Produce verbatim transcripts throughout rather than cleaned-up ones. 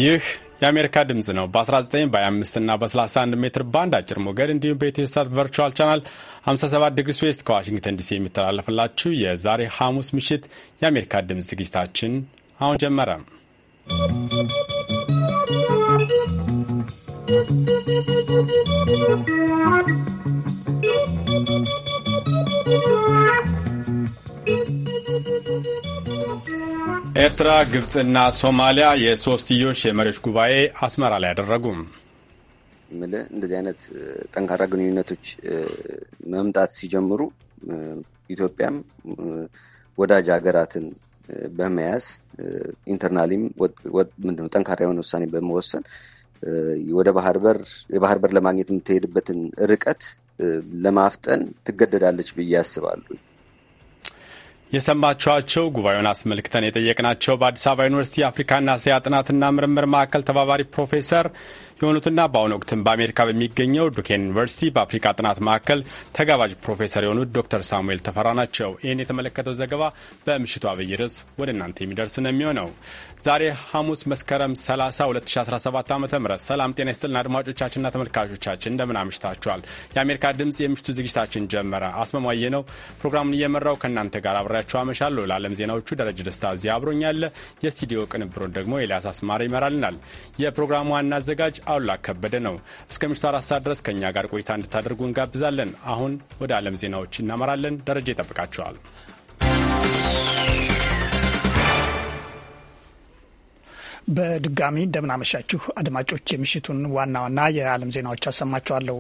ይህ የአሜሪካ ድምጽ ነው። በ19 በ25 እና በ31 ሜትር ባንድ አጭር ሞገድ እንዲሁም በኢትዮሳት ቨርቹዋል ቻናል ሃምሳ ሰባት ዲግሪ ዌስት ከዋሽንግተን ዲሲ የሚተላለፍላችሁ የዛሬ ሐሙስ ምሽት የአሜሪካ ድምጽ ዝግጅታችን አሁን ጀመረ። ኤርትራ፣ ግብጽና ሶማሊያ የሶስትዮሽ የመሪዎች ጉባኤ አስመራ ላይ ያደረጉ። ምለ እንደዚህ አይነት ጠንካራ ግንኙነቶች መምጣት ሲጀምሩ ኢትዮጵያም ወዳጅ ሀገራትን በመያዝ ኢንተርናሊም ምንድነው ጠንካራ የሆነ ውሳኔ በመወሰን ወደ ባህር በር የባህር በር ለማግኘት የምትሄድበትን ርቀት ለማፍጠን ትገደዳለች ብዬ አስባለሁ። የሰማችኋቸው ጉባኤውን አስመልክተን የጠየቅናቸው በአዲስ አበባ ዩኒቨርሲቲ የአፍሪካና እስያ ጥናትና ምርምር ማዕከል ተባባሪ ፕሮፌሰር የሆኑትና በአሁኑ ወቅትም በአሜሪካ በሚገኘው ዱኬን ዩኒቨርሲቲ በአፍሪካ ጥናት ማዕከል ተጋባዥ ፕሮፌሰር የሆኑት ዶክተር ሳሙኤል ተፈራ ናቸው። ይህን የተመለከተው ዘገባ በምሽቱ አብይ ርዕስ ወደ እናንተ የሚደርስ ነው የሚሆነው። ዛሬ ሐሙስ መስከረም ሰላሳ ሁለት ሺ አስራ ሰባት ዓ ም ሰላም ጤና ይስጥልን አድማጮቻችንና ተመልካቾቻችን እንደምን አምሽታችኋል። የአሜሪካ ድምጽ የምሽቱ ዝግጅታችን ጀመረ። አስመማየ ነው ፕሮግራሙን እየመራው ከእናንተ ጋር አብሬያችሁ አመሻለሁ። ለዓለም ዜናዎቹ ደረጀ ደስታ እዚህ አብሮኛለ። የስቱዲዮ ቅንብሩን ደግሞ ኤልያስ አስማረ ይመራልናል። የፕሮግራሙ ዋና አዘጋጅ አሉላ ከበደ ነው። እስከ ምሽቱ አራት ሰዓት ድረስ ከኛ ጋር ቆይታ እንድታደርጉ እንጋብዛለን። አሁን ወደ ዓለም ዜናዎች እናመራለን። ደረጃ ይጠብቃቸዋል። በድጋሚ እንደምናመሻችሁ አድማጮች፣ የምሽቱን ዋና ዋና የዓለም ዜናዎች አሰማችኋለሁ።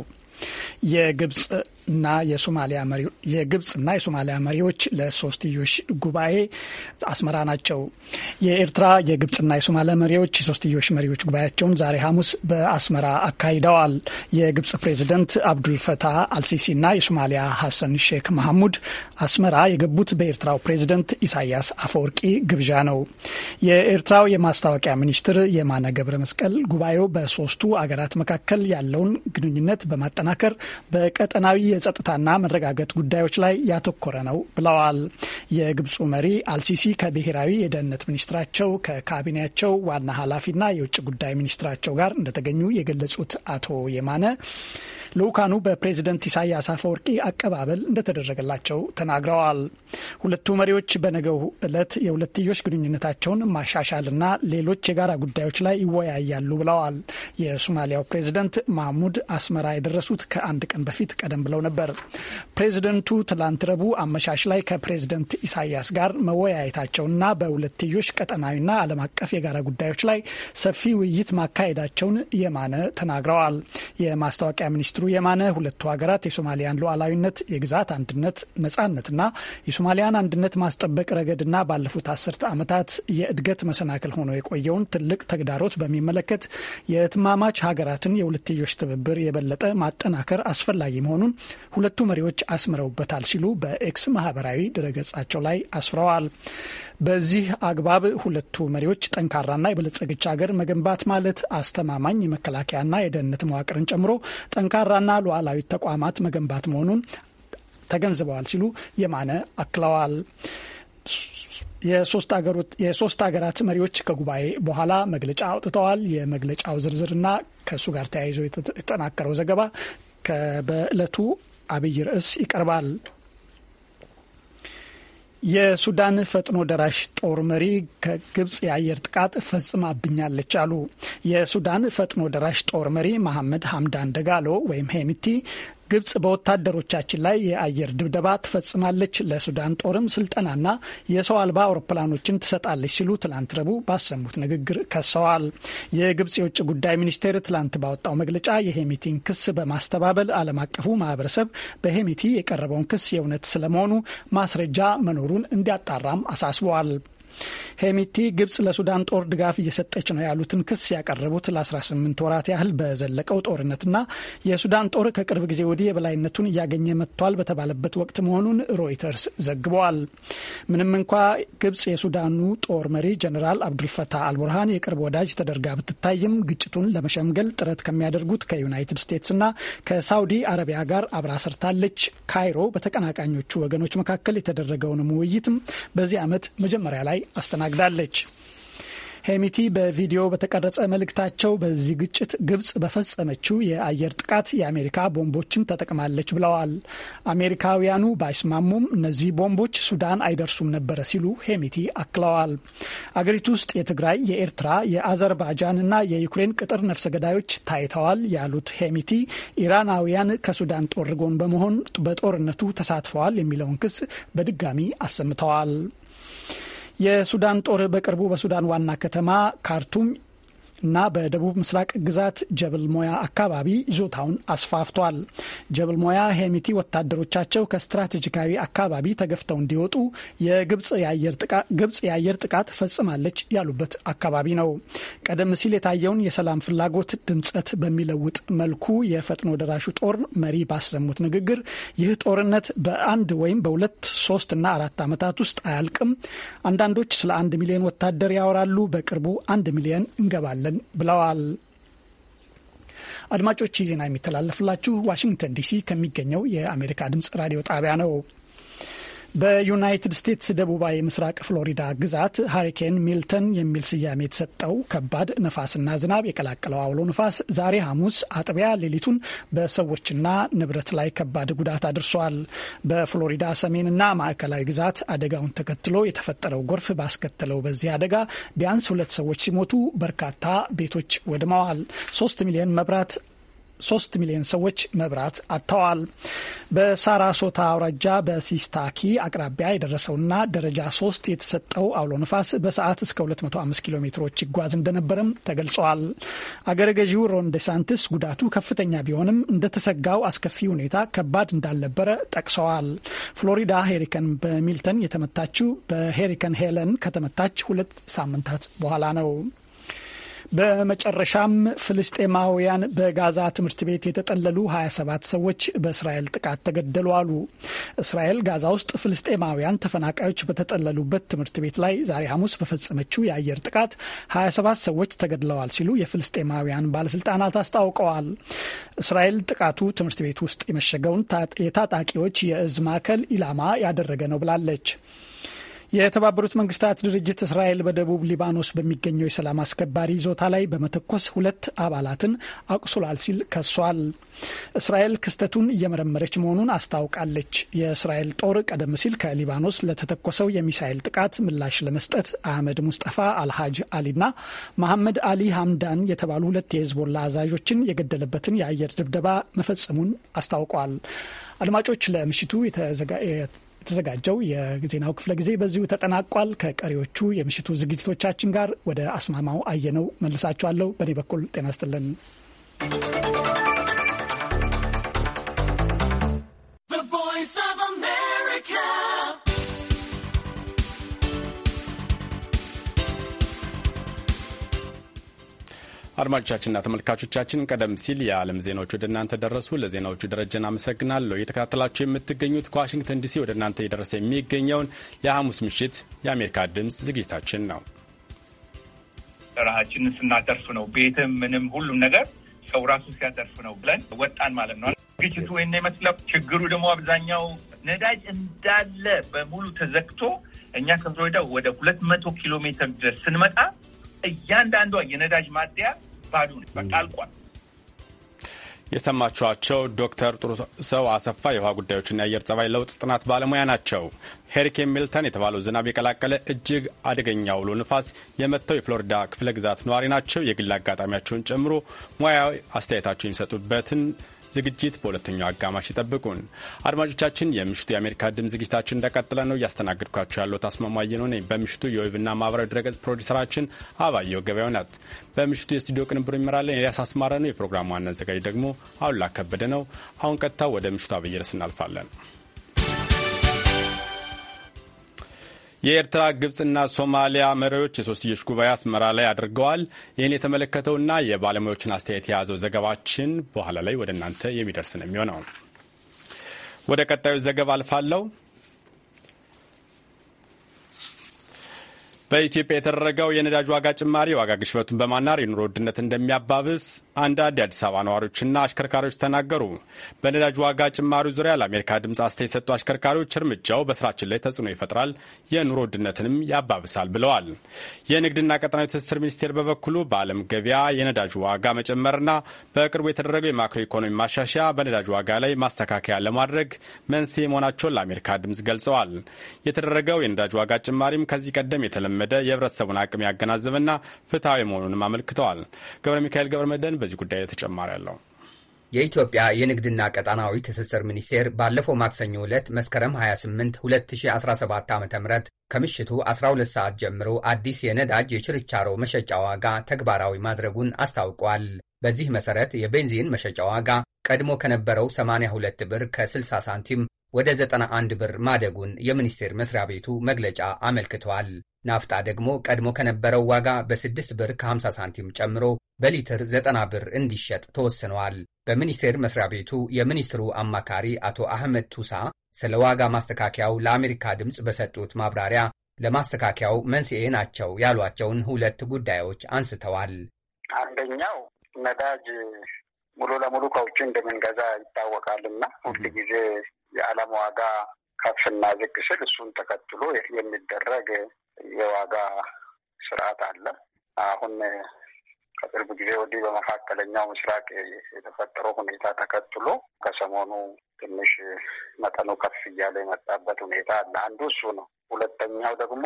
የግብጽና የሶማሊያ መሪ የግብጽና የሶማሊያ መሪዎች ለሶስትዮሽ ጉባኤ አስመራ ናቸው። የኤርትራ የግብጽና የሶማሊያ መሪዎች የሶስትዮሽ መሪዎች ጉባኤያቸውን ዛሬ ሐሙስ በአስመራ አካሂደዋል። የግብጽ ፕሬዝደንት አብዱልፈታህ አልሲሲና የሶማሊያ ሐሰን ሼክ መሐሙድ አስመራ የገቡት በኤርትራው ፕሬዝደንት ኢሳያስ አፈወርቂ ግብዣ ነው። የኤርትራው የማስታወቂያ ሚኒስትር የማነ ገብረ መስቀል ጉባኤው በሶስቱ አገራት መካከል ያለውን ግንኙነት በማጠናከር በቀጠናዊ የጸጥታና መረጋጋት ጉዳዮች ላይ ያተኮረ ነው ብለዋል። የግብፁ መሪ አልሲሲ ከብሔራዊ የደህንነት ሚኒስትራቸው ከካቢኔያቸው ዋና ኃላፊና የውጭ ጉዳይ ሚኒስትራቸው ጋር እንደተገኙ የገለጹት አቶ የማነ ልኡካኑ በፕሬዝደንት ኢሳያስ አፈወርቂ አቀባበል እንደተደረገላቸው ተናግረዋል። ሁለቱ መሪዎች በነገው ዕለት የሁለትዮሽ ግንኙነታቸውን ማሻሻልና ሌሎች የጋራ ጉዳዮች ላይ ይወያያሉ ብለዋል። የሶማሊያው ፕሬዝደንት ማህሙድ አስመራ የደረሱት ከአንድ ቀን በፊት ቀደም ብለው ነበር። ፕሬዝደንቱ ትላንት ረቡዕ አመሻሽ ላይ ከፕሬዝደንት ኢሳያስ ጋር መወያየታቸውና በሁለትዮሽ ቀጠናዊና ዓለም አቀፍ የጋራ ጉዳዮች ላይ ሰፊ ውይይት ማካሄዳቸውን የማነ ተናግረዋል። የማስታወቂያ ሚኒስትሩ የማነ ሁለቱ ሀገራት የሶማሊያን ሉዓላዊነት፣ የግዛት አንድነት፣ ነጻነትና የሶማሊያን አንድነት ማስጠበቅ ረገድና ባለፉት አስርተ ዓመታት የእድገት መሰናክል ሆኖ የቆየውን ትልቅ ተግዳሮት በሚመለከት የእህትማማች ሀገራትን የሁለትዮሽ ትብብር የበለጠ ማጠናከር አስፈላጊ መሆኑን ሁለቱ መሪዎች አስምረውበታል ሲሉ በኤክስ ማህበራዊ ድረገጻቸው ላይ አስፍረዋል። በዚህ አግባብ ሁለቱ መሪዎች ጠንካራና የበለጸገች ሀገር መገንባት ማለት አስተማማኝ የመከላከያና የደህንነት መዋቅርን ጨምሮ ጠንካራና ሉዓላዊ ተቋማት መገንባት መሆኑን ተገንዝበዋል ሲሉ የማነ አክለዋል። የሶስት ሀገራት መሪዎች ከጉባኤ በኋላ መግለጫ አውጥተዋል። የመግለጫው ዝርዝርና ከእሱ ጋር ተያይዞ የተጠናከረው ዘገባ በዕለቱ አብይ ርዕስ ይቀርባል። የሱዳን ፈጥኖ ደራሽ ጦር መሪ ከግብጽ የአየር ጥቃት ፈጽማብኛለች አሉ። የሱዳን ፈጥኖ ደራሽ ጦር መሪ መሐመድ ሐምዳን ደጋሎ ወይም ሄሚቲ ግብጽ በወታደሮቻችን ላይ የአየር ድብደባ ትፈጽማለች፣ ለሱዳን ጦርም ስልጠናና የሰው አልባ አውሮፕላኖችን ትሰጣለች ሲሉ ትላንት ረቡዕ ባሰሙት ንግግር ከሰዋል። የግብጽ የውጭ ጉዳይ ሚኒስቴር ትላንት ባወጣው መግለጫ የሄሚቲን ክስ በማስተባበል ዓለም አቀፉ ማህበረሰብ በሄሚቲ የቀረበውን ክስ የእውነት ስለመሆኑ ማስረጃ መኖሩን እንዲያጣራም አሳስበዋል። ሄሚቲ ግብጽ ለሱዳን ጦር ድጋፍ እየሰጠች ነው ያሉትን ክስ ያቀረቡት ለአስራ ስምንት ወራት ያህል በዘለቀው ጦርነትና የሱዳን ጦር ከቅርብ ጊዜ ወዲህ የበላይነቱን እያገኘ መጥቷል በተባለበት ወቅት መሆኑን ሮይተርስ ዘግበዋል። ምንም እንኳ ግብጽ የሱዳኑ ጦር መሪ ጀነራል አብዱልፈታህ አልቡርሃን የቅርብ ወዳጅ ተደርጋ ብትታይም ግጭቱን ለመሸምገል ጥረት ከሚያደርጉት ከዩናይትድ ስቴትስና ከሳውዲ አረቢያ ጋር አብራ ሰርታለች። ካይሮ በተቀናቃኞቹ ወገኖች መካከል የተደረገውን ውይይትም በዚህ ዓመት መጀመሪያ ላይ አስተናግዳለች። ሄሚቲ በቪዲዮ በተቀረጸ መልእክታቸው በዚህ ግጭት ግብጽ በፈጸመችው የአየር ጥቃት የአሜሪካ ቦምቦችን ተጠቅማለች ብለዋል። አሜሪካውያኑ ባይስማሙም እነዚህ ቦምቦች ሱዳን አይደርሱም ነበረ ሲሉ ሄሚቲ አክለዋል። አገሪቱ ውስጥ የትግራይ፣ የኤርትራ፣ የአዘርባይጃንና የዩክሬን ቅጥር ነፍሰ ገዳዮች ታይተዋል ያሉት ሄሚቲ ኢራናውያን ከሱዳን ጦር ጎን በመሆን በጦርነቱ ተሳትፈዋል የሚለውን ክስ በድጋሚ አሰምተዋል። የሱዳን ጦር በቅርቡ በሱዳን ዋና ከተማ ካርቱም እና በደቡብ ምስራቅ ግዛት ጀብል ሞያ አካባቢ ይዞታውን አስፋፍቷል። ጀብል ሞያ ሄሚቲ ወታደሮቻቸው ከስትራቴጂካዊ አካባቢ ተገፍተው እንዲወጡ የግብጽ የአየር ጥቃት ፈጽማለች ያሉበት አካባቢ ነው። ቀደም ሲል የታየውን የሰላም ፍላጎት ድምጸት በሚለውጥ መልኩ የፈጥኖ ደራሹ ጦር መሪ ባሰሙት ንግግር ይህ ጦርነት በአንድ ወይም በሁለት ሶስት እና አራት ዓመታት ውስጥ አያልቅም። አንዳንዶች ስለ አንድ ሚሊዮን ወታደር ያወራሉ። በቅርቡ አንድ ሚሊዮን እንገባለን ብለዋል። አድማጮች ዜና የሚተላለፍላችሁ ዋሽንግተን ዲሲ ከሚገኘው የአሜሪካ ድምጽ ራዲዮ ጣቢያ ነው። በዩናይትድ ስቴትስ ደቡባዊ ምስራቅ ፍሎሪዳ ግዛት ሃሪኬን ሚልተን የሚል ስያሜ የተሰጠው ከባድ ነፋስና ዝናብ የቀላቀለው አውሎ ነፋስ ዛሬ ሐሙስ አጥቢያ ሌሊቱን በሰዎችና ንብረት ላይ ከባድ ጉዳት አድርሷል። በፍሎሪዳ ሰሜንና ማዕከላዊ ግዛት አደጋውን ተከትሎ የተፈጠረው ጎርፍ ባስከተለው በዚህ አደጋ ቢያንስ ሁለት ሰዎች ሲሞቱ በርካታ ቤቶች ወድመዋል። ሶስት ሚሊዮን መብራት ሶስት ሚሊዮን ሰዎች መብራት አጥተዋል። በሳራሶታ አውራጃ በሲስታኪ አቅራቢያ የደረሰውና ደረጃ ሶስት የተሰጠው አውሎ ነፋስ በሰዓት እስከ ሁለት መቶ አምስት ኪሎ ሜትሮች ይጓዝ እንደነበረም ተገልጿል። አገረ ገዢው ሮን ዴሳንቲስ ጉዳቱ ከፍተኛ ቢሆንም እንደተሰጋው አስከፊ ሁኔታ ከባድ እንዳልነበረ ጠቅሰዋል። ፍሎሪዳ ሄሪከን በሚልተን የተመታችው በሄሪከን ሄለን ከተመታች ሁለት ሳምንታት በኋላ ነው። በመጨረሻም ፍልስጤማውያን በጋዛ ትምህርት ቤት የተጠለሉ ሀያ ሰባት ሰዎች በእስራኤል ጥቃት ተገደሉ አሉ። እስራኤል ጋዛ ውስጥ ፍልስጤማውያን ተፈናቃዮች በተጠለሉበት ትምህርት ቤት ላይ ዛሬ ሐሙስ በፈጸመችው የአየር ጥቃት ሀያ ሰባት ሰዎች ተገድለዋል ሲሉ የፍልስጤማውያን ባለስልጣናት አስታውቀዋል። እስራኤል ጥቃቱ ትምህርት ቤት ውስጥ የመሸገውን የታጣቂዎች የእዝ ማዕከል ኢላማ ያደረገ ነው ብላለች። የተባበሩት መንግስታት ድርጅት እስራኤል በደቡብ ሊባኖስ በሚገኘው የሰላም አስከባሪ ይዞታ ላይ በመተኮስ ሁለት አባላትን አቁስሏል ሲል ከሷል። እስራኤል ክስተቱን እየመረመረች መሆኑን አስታውቃለች። የእስራኤል ጦር ቀደም ሲል ከሊባኖስ ለተተኮሰው የሚሳኤል ጥቃት ምላሽ ለመስጠት አህመድ ሙስጠፋ አልሃጅ አሊና መሐመድ አሊ ሐምዳን የተባሉ ሁለት የሂዝቦላ አዛዦችን የገደለበትን የአየር ድብደባ መፈጸሙን አስታውቋል። አድማጮች ለምሽቱ የተዘጋጀው የዜናው ክፍለ ጊዜ በዚሁ ተጠናቋል። ከቀሪዎቹ የምሽቱ ዝግጅቶቻችን ጋር ወደ አስማማው አየነው መልሳችኋለሁ። በእኔ በኩል ጤና ይስጥልን። አድማጮቻችንና ተመልካቾቻችን ቀደም ሲል የዓለም ዜናዎች ወደ እናንተ ደረሱ። ለዜናዎቹ ደረጀን አመሰግናለሁ። እየተከታተላችሁ የምትገኙት ከዋሽንግተን ዲሲ ወደ እናንተ እየደረሰ የሚገኘውን የሐሙስ ምሽት የአሜሪካ ድምፅ ዝግጅታችን ነው። ራሳችንን ስናተርፍ ነው ቤትም ምንም ሁሉም ነገር ሰው ራሱ ሲያተርፍ ነው ብለን ወጣን ማለት ነው። ግጭቱ ወይኔ መስለው ችግሩ ደግሞ አብዛኛው ነዳጅ እንዳለ በሙሉ ተዘግቶ እኛ ከፍሎሪዳ ወደ ሁለት መቶ ኪሎ ሜትር ድረስ ስንመጣ እያንዳንዷ የነዳጅ ማደያ ባዶ ነው፣ በቃ አልቋል። የሰማችኋቸው ዶክተር ጥሩ ሰው አሰፋ የውሃ ጉዳዮችና የአየር ጸባይ ለውጥ ጥናት ባለሙያ ናቸው። ሄሪኬን ሚልተን የተባለው ዝናብ የቀላቀለ እጅግ አደገኛ አውሎ ንፋስ የመታው የፍሎሪዳ ክፍለ ግዛት ነዋሪ ናቸው። የግል አጋጣሚያቸውን ጨምሮ ሙያዊ አስተያየታቸውን የሚሰጡበትን ዝግጅት በሁለተኛው አጋማሽ ይጠብቁን። አድማጮቻችን፣ የምሽቱ የአሜሪካ ድምፅ ዝግጅታችን እንደቀጠለ ነው። እያስተናግድኳቸው ያለው ታስማማየ ነው ነኝ። በምሽቱ የዌብና ማህበራዊ ድረገጽ ፕሮዲሰራችን አባየው ገበያው ናት። በምሽቱ የስቱዲዮ ቅንብሩ ይመራለን ኤልያስ አስማረ ነው። የፕሮግራሙ ዋና አዘጋጅ ደግሞ አሉላ ከበደ ነው። አሁን ቀጥታ ወደ ምሽቱ አብይ ርዕስ እናልፋለን። የኤርትራ ግብጽና ሶማሊያ መሪዎች የሶስትዮሽ ጉባኤ አስመራ ላይ አድርገዋል። ይህን የተመለከተውና የባለሙያዎችን አስተያየት የያዘው ዘገባችን በኋላ ላይ ወደ እናንተ የሚደርስ ነው የሚሆነው። ወደ ቀጣዩ ዘገባ አልፋለሁ። በኢትዮጵያ የተደረገው የነዳጅ ዋጋ ጭማሪ ዋጋ ግሽበቱን በማናር የኑሮ ውድነት እንደሚያባብስ አንዳንድ የአዲስ አበባ ነዋሪዎችና አሽከርካሪዎች ተናገሩ። በነዳጅ ዋጋ ጭማሪው ዙሪያ ለአሜሪካ ድምፅ አስተያየት የሰጡ አሽከርካሪዎች እርምጃው በስራችን ላይ ተጽዕኖ ይፈጥራል፣ የኑሮ ውድነትንም ያባብሳል ብለዋል። የንግድና ቀጠናዊ ትስስር ሚኒስቴር በበኩሉ በዓለም ገበያ የነዳጅ ዋጋ መጨመርና በቅርቡ የተደረገው የማክሮ ኢኮኖሚ ማሻሻያ በነዳጅ ዋጋ ላይ ማስተካከያ ለማድረግ መንስኤ መሆናቸውን ለአሜሪካ ድምፅ ገልጸዋል። የተደረገው የነዳጅ ዋጋ ጭማሪም ከዚህ ቀደም የተለመደ የህብረተሰቡን አቅም ያገናዘበና ፍትሐዊ መሆኑንም አመልክተዋል። ገብረ ሚካኤል ገብረ መድህን በዚህ ጉዳይ ተጨማሪ ያለው። የኢትዮጵያ የንግድና ቀጣናዊ ትስስር ሚኒስቴር ባለፈው ማክሰኞ ዕለት መስከረም ሃያ ስምንት ሁለት ሺህ አስራ ሰባት ዓ.ም ከምሽቱ አስራ ሁለት ሰዓት ጀምሮ አዲስ የነዳጅ የችርቻሮ መሸጫ ዋጋ ተግባራዊ ማድረጉን አስታውቋል። በዚህ መሰረት የቤንዚን መሸጫ ዋጋ ቀድሞ ከነበረው ሰማንያ ሁለት ብር ከስልሳ ሳንቲም ወደ ዘጠና አንድ ብር ማደጉን የሚኒስቴር መስሪያ ቤቱ መግለጫ አመልክቷል። ናፍጣ ደግሞ ቀድሞ ከነበረው ዋጋ በስድስት ብር ከሀምሳ ሳንቲም ጨምሮ በሊትር ዘጠና ብር እንዲሸጥ ተወስኗል። በሚኒስቴር መስሪያ ቤቱ የሚኒስትሩ አማካሪ አቶ አህመድ ቱሳ ስለ ዋጋ ማስተካከያው ለአሜሪካ ድምፅ በሰጡት ማብራሪያ ለማስተካከያው መንስኤ ናቸው ያሏቸውን ሁለት ጉዳዮች አንስተዋል። አንደኛው ነዳጅ ሙሉ ለሙሉ ከውጭ እንደምንገዛ ይታወቃልና ሁል ጊዜ የዓለም ዋጋ ከፍና ዝቅ ስል እሱን ተከትሎ የሚደረግ የዋጋ ስርዓት አለ። አሁን ከቅርብ ጊዜ ወዲህ በመካከለኛው ምስራቅ የተፈጠረው ሁኔታ ተከትሎ ከሰሞኑ ትንሽ መጠኑ ከፍ እያለ የመጣበት ሁኔታ አለ። አንዱ እሱ ነው። ሁለተኛው ደግሞ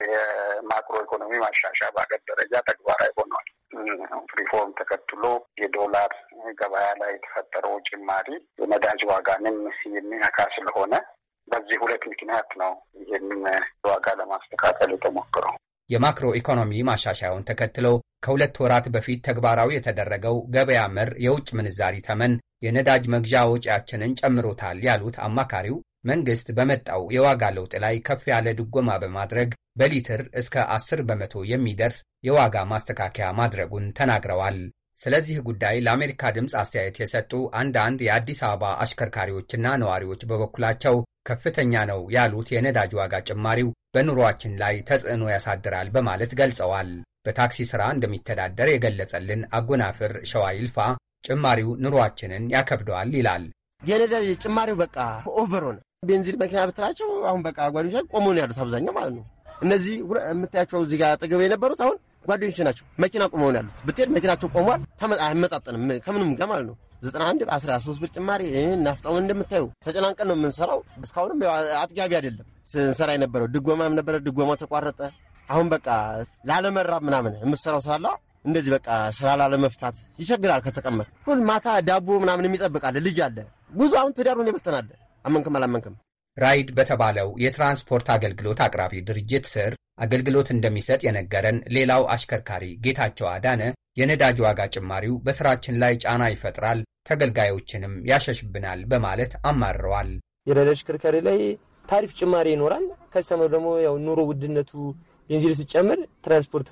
የማክሮ ኢኮኖሚ ማሻሻያ በአገር ደረጃ ተግባራዊ ሆኗል። ሪፎርም ተከትሎ የዶላር ገበያ ላይ የተፈጠረው ጭማሪ የነዳጅ ዋጋንም የሚነካ ስለሆነ በዚህ ሁለት ምክንያት ነው ይህንን ዋጋ ለማስተካከል የተሞከረው። የማክሮ ኢኮኖሚ ማሻሻያውን ተከትሎ ከሁለት ወራት በፊት ተግባራዊ የተደረገው ገበያ መር የውጭ ምንዛሪ ተመን የነዳጅ መግዣ ወጪያችንን ጨምሮታል ያሉት አማካሪው መንግስት በመጣው የዋጋ ለውጥ ላይ ከፍ ያለ ድጎማ በማድረግ በሊትር እስከ አስር በመቶ የሚደርስ የዋጋ ማስተካከያ ማድረጉን ተናግረዋል። ስለዚህ ጉዳይ ለአሜሪካ ድምፅ አስተያየት የሰጡ አንዳንድ የአዲስ አበባ አሽከርካሪዎችና ነዋሪዎች በበኩላቸው ከፍተኛ ነው ያሉት የነዳጅ ዋጋ ጭማሪው በኑሮአችን ላይ ተጽዕኖ ያሳድራል በማለት ገልጸዋል። በታክሲ ሥራ እንደሚተዳደር የገለጸልን አጎናፍር ሸዋይልፋ ጭማሪው ኑሮአችንን ያከብደዋል ይላል። የነዳጅ ጭማሪው በቃ ኦቨር ሆነ። ቤንዚን መኪና ብትላቸው አሁን በቃ ጓደኞች ቆመው ነው ያሉት አብዛኛው ማለት ነው። እነዚህ የምታያቸው እዚህ ጋር አጠገብ የነበሩት አሁን ጓደኞች ናቸው። መኪና ቆመው ነው ያሉት። ብትሄድ መኪናቸው ቆሟል። አይመጣጠንም ከምንም ጋር ማለት ነው። ዘጠና አንድ አስራ ሶስት ብር ጭማሪ ናፍጣውን እንደምታዩ ተጨናንቀን ነው የምንሰራው። እስካሁንም አጥጋቢ አይደለም ስንሰራ የነበረው። ድጎማም ነበረ፣ ድጎማው ተቋረጠ። አሁን በቃ ላለመራብ ምናምን የምትሰራው ስላለ እንደዚህ በቃ ስራ ላለመፍታት ይቸግራል። ከተቀመጥ ሁሉ ማታ ዳቦ ምናምን የሚጠብቃል ልጅ አለ ብዙ አሁን ትዳሩን ይበተናል። አመንከም አላመንከም ራይድ በተባለው የትራንስፖርት አገልግሎት አቅራቢ ድርጅት ስር አገልግሎት እንደሚሰጥ የነገረን ሌላው አሽከርካሪ ጌታቸው አዳነ የነዳጅ ዋጋ ጭማሪው በስራችን ላይ ጫና ይፈጥራል፣ ተገልጋዮችንም ያሸሽብናል በማለት አማረዋል። የነዳጅ አሽከርካሪ ላይ ታሪፍ ጭማሪ ይኖራል። ከስተመር ደግሞ ያው ኑሮ ውድነቱ ቤንዚን ሲጨምር ትራንስፖርት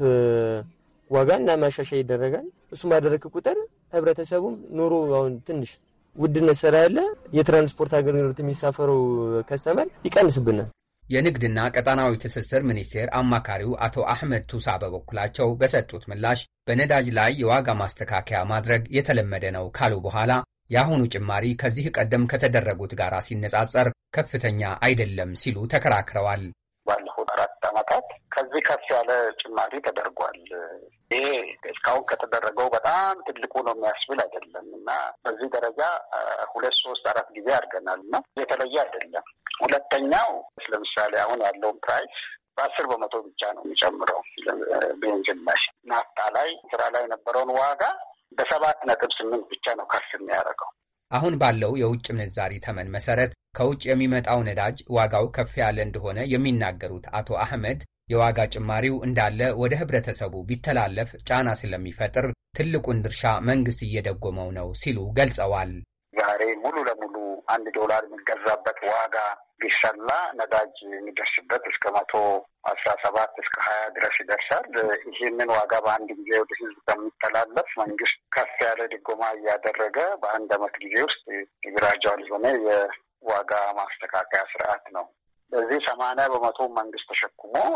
ዋጋና ማሻሻያ ይደረጋል። እሱም ባደረክ ቁጥር ህብረተሰቡም ኑሮ አሁን ትንሽ ውድነት ስራ ያለ የትራንስፖርት አገልግሎት የሚሳፈረው ከስተመር ይቀንስብናል። የንግድና ቀጣናዊ ትስስር ሚኒስቴር አማካሪው አቶ አህመድ ቱሳ በበኩላቸው በሰጡት ምላሽ በነዳጅ ላይ የዋጋ ማስተካከያ ማድረግ የተለመደ ነው ካሉ በኋላ የአሁኑ ጭማሪ ከዚህ ቀደም ከተደረጉት ጋር ሲነጻጸር ከፍተኛ አይደለም ሲሉ ተከራክረዋል። ባለፉት አራት ዓመታት ከዚህ ከፍ ያለ ጭማሪ ተደርጓል። ይሄ እስካሁን ከተደረገው በጣም ትልቁ ነው የሚያስብል አይደለም እና በዚህ ደረጃ ሁለት ሶስት አራት ጊዜ አድርገናል እና የተለየ አይደለም። ሁለተኛው ለምሳሌ አሁን ያለውን ፕራይስ በአስር በመቶ ብቻ ነው የሚጨምረው። ቤንዚን ላይ ናፍጣ ላይ ስራ ላይ የነበረውን ዋጋ በሰባት ነጥብ ስምንት ብቻ ነው ከፍ የሚያደርገው። አሁን ባለው የውጭ ምንዛሪ ተመን መሰረት ከውጭ የሚመጣው ነዳጅ ዋጋው ከፍ ያለ እንደሆነ የሚናገሩት አቶ አህመድ የዋጋ ጭማሪው እንዳለ ወደ ህብረተሰቡ ቢተላለፍ ጫና ስለሚፈጥር ትልቁን ድርሻ መንግስት እየደጎመው ነው ሲሉ ገልጸዋል። ዛሬ ሙሉ ለሙሉ አንድ ዶላር የሚገዛበት ዋጋ ቢሰላ ነዳጅ የሚደርስበት እስከ መቶ አስራ ሰባት እስከ ሀያ ድረስ ይደርሳል። ይህንን ዋጋ በአንድ ጊዜ ወደ ህዝብ ከሚተላለፍ መንግስት ከፍ ያለ ድጎማ እያደረገ በአንድ አመት ጊዜ ውስጥ ግራጁዋል የሆነ የዋጋ ማስተካከያ ስርዓት ነው። በዚህ ሰማንያ በመቶ መንግስት ተሸክሞ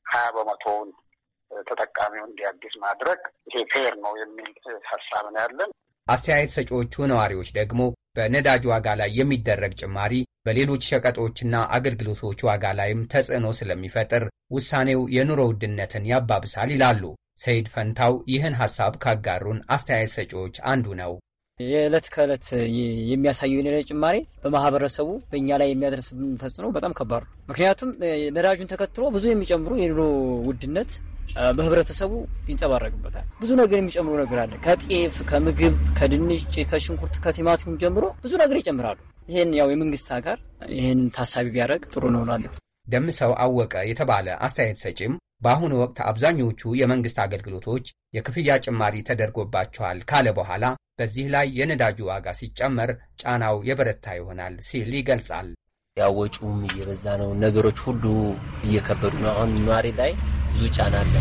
ሀያ በመቶውን ተጠቃሚውን እንዲያድስ ማድረግ ይሄ ፌር ነው የሚል ሀሳብ ነው ያለን። አስተያየት ሰጪዎቹ ነዋሪዎች ደግሞ በነዳጅ ዋጋ ላይ የሚደረግ ጭማሪ በሌሎች ሸቀጦችና አገልግሎቶች ዋጋ ላይም ተጽዕኖ ስለሚፈጥር ውሳኔው የኑሮ ውድነትን ያባብሳል ይላሉ። ሰይድ ፈንታው ይህን ሐሳብ ካጋሩን አስተያየት ሰጪዎች አንዱ ነው። የዕለት ከዕለት የሚያሳየው የነዳጅ ጭማሪ በማህበረሰቡ በእኛ ላይ የሚያደርስብን ተጽዕኖ በጣም ከባድ ነው። ምክንያቱም ነዳጁን ተከትሎ ብዙ የሚጨምሩ የኑሮ ውድነት በህብረተሰቡ ይንጸባረቅበታል። ብዙ ነገር የሚጨምሩ ነገር አለ። ከጤፍ፣ ከምግብ፣ ከድንች፣ ከሽንኩርት፣ ከቲማቲም ጀምሮ ብዙ ነገር ይጨምራሉ። ይሄን ያው የመንግስት አጋር ይሄን ታሳቢ ቢያደርግ ጥሩ ነው እላለሁ። ደምሰው አወቀ የተባለ አስተያየት ሰጪም በአሁኑ ወቅት አብዛኞቹ የመንግስት አገልግሎቶች የክፍያ ጭማሪ ተደርጎባቸዋል ካለ በኋላ በዚህ ላይ የነዳጁ ዋጋ ሲጨመር ጫናው የበረታ ይሆናል ሲል ይገልጻል። ያው ወጪውም እየበዛ ነው። ነገሮች ሁሉ እየከበዱ ነው። አሁን ኗሪ ላይ ብዙ ጫና አለ።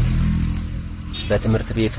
በትምህርት ቤቱ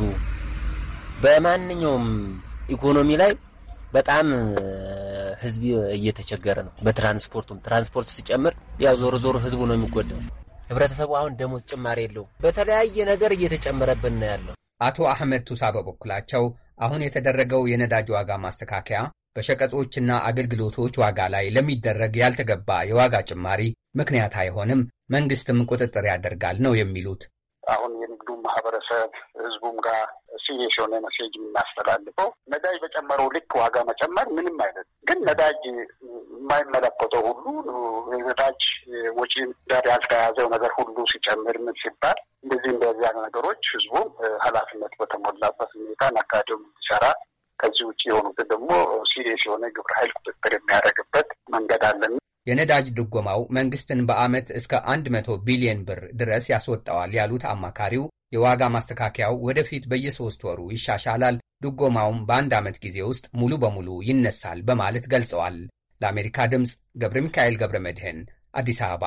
በማንኛውም ኢኮኖሚ ላይ በጣም ህዝብ እየተቸገረ ነው። በትራንስፖርቱም ትራንስፖርት ሲጨምር ያው ዞሮ ዞሮ ህዝቡ ነው የሚጎዳው። ህብረተሰቡ አሁን ደሞዝ ጭማሪ የለው። በተለያየ ነገር እየተጨመረብን ነው ያለው። አቶ አህመድ ቱሳ በበኩላቸው አሁን የተደረገው የነዳጅ ዋጋ ማስተካከያ በሸቀጦችና አገልግሎቶች ዋጋ ላይ ለሚደረግ ያልተገባ የዋጋ ጭማሪ ምክንያት አይሆንም፣ መንግስትም ቁጥጥር ያደርጋል ነው የሚሉት። አሁን የንግዱ ማህበረሰብ ህዝቡም ጋር ሲሪየስ የሆነ ሜሴጅ የምናስተላልፈው ነዳጅ በጨመረው ልክ ዋጋ መጨመር ምንም አይነት ግን ነዳጅ የማይመለከተው ሁሉ ነዳጅ ወጪ ጋር ያልተያዘው ነገር ሁሉ ሲጨምር ምን ሲባል እንደዚህ እንደዚያ ነገሮች ህዝቡም ኃላፊነት በተሞላበት ሁኔታ ነጋዴው እንዲሰራ ከዚህ ውጭ የሆኑት ደግሞ ሲሪየስ የሆነ ግብረ ኃይል ቁጥጥር የሚያደርግበት መንገድ አለን። የነዳጅ ድጎማው መንግስትን በዓመት እስከ አንድ መቶ ቢሊዮን ብር ድረስ ያስወጣዋል ያሉት አማካሪው የዋጋ ማስተካከያው ወደፊት በየሶስት ወሩ ይሻሻላል፣ ድጎማውም በአንድ ዓመት ጊዜ ውስጥ ሙሉ በሙሉ ይነሳል በማለት ገልጸዋል። ለአሜሪካ ድምፅ ገብረ ሚካኤል ገብረ መድህን አዲስ አበባ።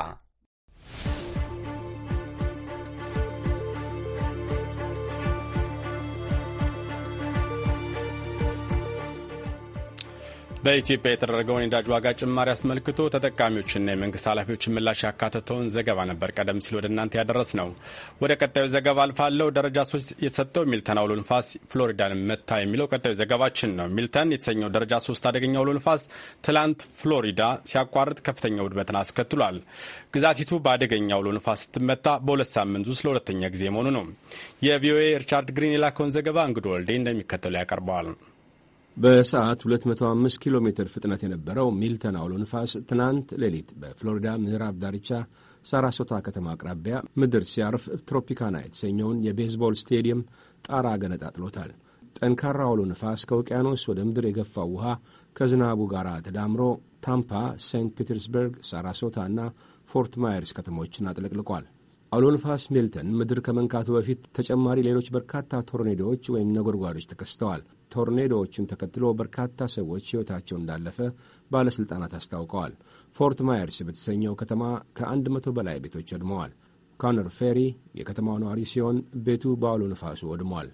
በኢትዮጵያ የተደረገውን የነዳጅ ዋጋ ጭማሪ አስመልክቶ ተጠቃሚዎችና የመንግስት ኃላፊዎችን ምላሽ ያካተተውን ዘገባ ነበር ቀደም ሲል ወደ እናንተ ያደረስ ነው። ወደ ቀጣዩ ዘገባ አልፋለሁ። ደረጃ ሶስት የተሰጠው ሚልተን አውሎ ንፋስ ፍሎሪዳን መታ የሚለው ቀጣዩ ዘገባችን ነው። ሚልተን የተሰኘው ደረጃ ሶስት አደገኛ አውሎ ንፋስ ትላንት ፍሎሪዳ ሲያቋርጥ ከፍተኛ ውድመትን አስከትሏል። ግዛቲቱ በአደገኛ አውሎ ንፋስ ስትመታ በሁለት ሳምንት ውስጥ ለሁለተኛ ጊዜ መሆኑ ነው። የቪኦኤ ሪቻርድ ግሪን የላከውን ዘገባ እንግዶ ወልዴ እንደሚከተለው ያቀርበዋል። በሰዓት ሁለት መቶ አምስት ኪሎ ሜትር ፍጥነት የነበረው ሚልተን አውሎ ንፋስ ትናንት ሌሊት በፍሎሪዳ ምዕራብ ዳርቻ ሳራሶታ ከተማ አቅራቢያ ምድር ሲያርፍ ትሮፒካና የተሰኘውን የቤዝቦል ስቴዲየም ጣራ ገነጣጥሎታል። ጠንካራ አውሎ ንፋስ ከውቅያኖስ ወደ ምድር የገፋው ውሃ ከዝናቡ ጋር ተዳምሮ ታምፓ፣ ሴንት ፒተርስበርግ፣ ሳራሶታ እና ፎርት ማየርስ ከተሞችን አጥለቅልቋል። አውሎ ንፋስ ሚልተን ምድር ከመንካቱ በፊት ተጨማሪ ሌሎች በርካታ ቶርኔዶዎች ወይም ነጎድጓዶች ተከስተዋል። ቶርኔዶዎችን ተከትሎ በርካታ ሰዎች ሕይወታቸው እንዳለፈ ባለሥልጣናት አስታውቀዋል። ፎርት ማየርስ በተሰኘው ከተማ ከአንድ መቶ በላይ ቤቶች ወድመዋል። ኮነር ፌሪ የከተማው ነዋሪ ሲሆን ቤቱ በአውሎ ንፋሱ ወድሟል።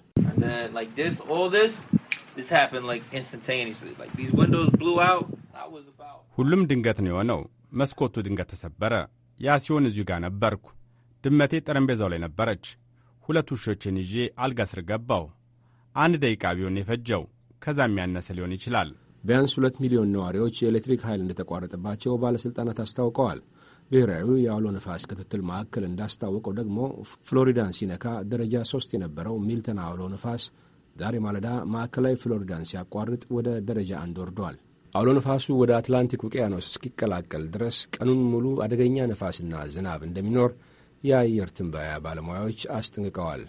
ሁሉም ድንገት ነው የሆነው። መስኮቱ ድንገት ተሰበረ። ያ ሲሆን እዚሁ ጋር ነበርኩ። ድመቴ ጠረጴዛው ላይ ነበረች። ሁለት ውሾችን ይዤ አልጋ ስር ገባሁ። አንድ ደቂቃ ቢሆን የፈጀው፣ ከዛም ያነሰ ሊሆን ይችላል። ቢያንስ ሁለት ሚሊዮን ነዋሪዎች የኤሌክትሪክ ኃይል እንደተቋረጠባቸው ባለሥልጣናት አስታውቀዋል። ብሔራዊ የአውሎ ነፋስ ክትትል ማዕከል እንዳስታወቀው ደግሞ ፍሎሪዳን ሲነካ ደረጃ ሦስት የነበረው ሚልተን አውሎ ነፋስ ዛሬ ማለዳ ማዕከላዊ ፍሎሪዳን ሲያቋርጥ ወደ ደረጃ አንድ ወርዷል። አውሎ ነፋሱ ወደ አትላንቲክ ውቅያኖስ እስኪቀላቀል ድረስ ቀኑን ሙሉ አደገኛ ነፋስና ዝናብ እንደሚኖር የአየር ትንበያ ባለሙያዎች አስጠንቅቀዋል።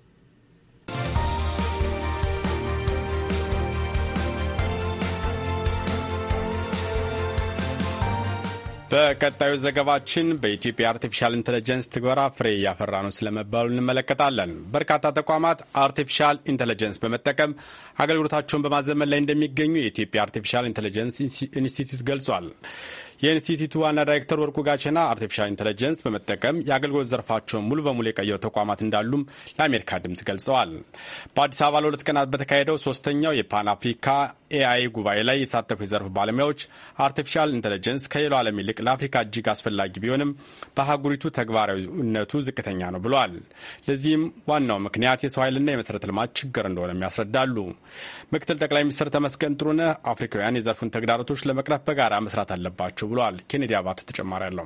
በቀጣዩ ዘገባችን በኢትዮጵያ አርቲፊሻል ኢንተለጀንስ ትግበራ ፍሬ እያፈራ ነው ስለመባሉ እንመለከታለን። በርካታ ተቋማት አርቲፊሻል ኢንተለጀንስ በመጠቀም አገልግሎታቸውን በማዘመን ላይ እንደሚገኙ የኢትዮጵያ አርቲፊሻል ኢንተለጀንስ ኢንስቲትዩት ገልጿል። የኢንስቲትዩቱ ዋና ዳይሬክተር ወርቁ ጋቸና አርቲፊሻል ኢንተለጀንስ በመጠቀም የአገልግሎት ዘርፋቸውን ሙሉ በሙሉ የቀየሩ ተቋማት እንዳሉም ለአሜሪካ ድምፅ ገልጸዋል። በአዲስ አበባ ለሁለት ቀናት በተካሄደው ሶስተኛው የፓን አፍሪካ ኤአይ ጉባኤ ላይ የተሳተፉ የዘርፉ ባለሙያዎች አርቲፊሻል ኢንቴሊጀንስ ከሌላው ዓለም ይልቅ ለአፍሪካ እጅግ አስፈላጊ ቢሆንም በአህጉሪቱ ተግባራዊነቱ ዝቅተኛ ነው ብለዋል። ለዚህም ዋናው ምክንያት የሰው ኃይልና የመሠረተ ልማት ችግር እንደሆነም ያስረዳሉ። ምክትል ጠቅላይ ሚኒስትር ተመስገን ጥሩነህ አፍሪካውያን የዘርፉን ተግዳሮቶች ለመቅረፍ በጋራ መስራት አለባቸው ብለዋል። ኬኔዲ አባተ ተጨማሪ አለው።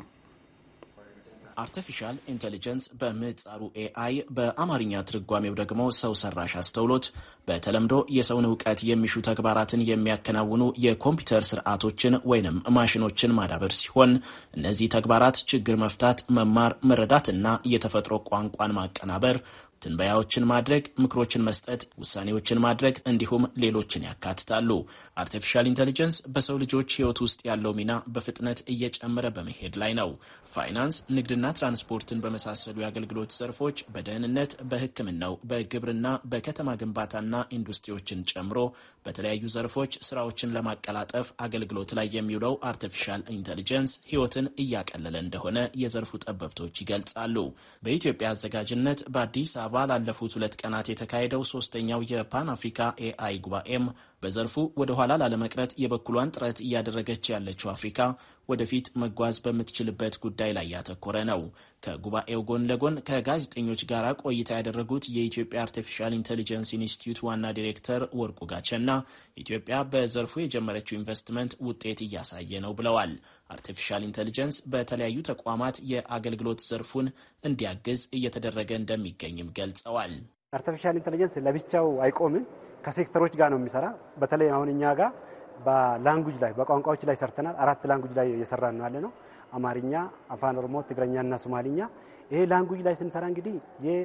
አርቲፊሻል ኢንቴሊጀንስ በምህጻሩ ኤአይ በአማርኛ ትርጓሜው ደግሞ ሰው ሰራሽ አስተውሎት በተለምዶ የሰውን እውቀት የሚሹ ተግባራትን የሚያከናውኑ የኮምፒውተር ስርዓቶችን ወይንም ማሽኖችን ማዳበር ሲሆን እነዚህ ተግባራት ችግር መፍታት፣ መማር፣ መረዳትና የተፈጥሮ ቋንቋን ማቀናበር፣ ትንበያዎችን ማድረግ፣ ምክሮችን መስጠት፣ ውሳኔዎችን ማድረግ እንዲሁም ሌሎችን ያካትታሉ። አርቲፊሻል ኢንቴሊጀንስ በሰው ልጆች ሕይወት ውስጥ ያለው ሚና በፍጥነት እየጨመረ በመሄድ ላይ ነው። ፋይናንስ፣ ንግድና ትራንስፖርትን በመሳሰሉ የአገልግሎት ዘርፎች፣ በደህንነት፣ በሕክምናው፣ በግብርና፣ በከተማ ግንባታና ኢንዱስትሪዎችን ጨምሮ በተለያዩ ዘርፎች ስራዎችን ለማቀላጠፍ አገልግሎት ላይ የሚውለው አርቲፊሻል ኢንቴሊጀንስ ሕይወትን እያቀለለ እንደሆነ የዘርፉ ጠበብቶች ይገልጻሉ። በኢትዮጵያ አዘጋጅነት በአዲስ አበባ ላለፉት ሁለት ቀናት የተካሄደው ሶስተኛው የፓን አፍሪካ ኤአይ ጉባኤም በዘርፉ ወደ ኋላ ላለመቅረት የበኩሏን ጥረት እያደረገች ያለችው አፍሪካ ወደፊት መጓዝ በምትችልበት ጉዳይ ላይ ያተኮረ ነው። ከጉባኤው ጎን ለጎን ከጋዜጠኞች ጋር ቆይታ ያደረጉት የኢትዮጵያ አርቲፊሻል ኢንቴሊጀንስ ኢንስቲትዩት ዋና ዲሬክተር ወርቁ ጋቸና ኢትዮጵያ በዘርፉ የጀመረችው ኢንቨስትመንት ውጤት እያሳየ ነው ብለዋል። አርቲፊሻል ኢንቴሊጀንስ በተለያዩ ተቋማት የአገልግሎት ዘርፉን እንዲያግዝ እየተደረገ እንደሚገኝም ገልጸዋል። አርቲፊሻል ኢንቴሊጀንስ ለብቻው አይቆምም፣ ከሴክተሮች ጋር ነው የሚሰራ። በተለይ አሁን እኛ ጋር በላንጉጅ ላይ በቋንቋዎች ላይ ሰርተናል። አራት ላንጉጅ ላይ እየሰራን ነው ያለ ነው። አማርኛ፣ አፋን ኦሮሞ፣ ትግረኛና ሶማሊኛ። ይሄ ላንጉጅ ላይ ስንሰራ እንግዲህ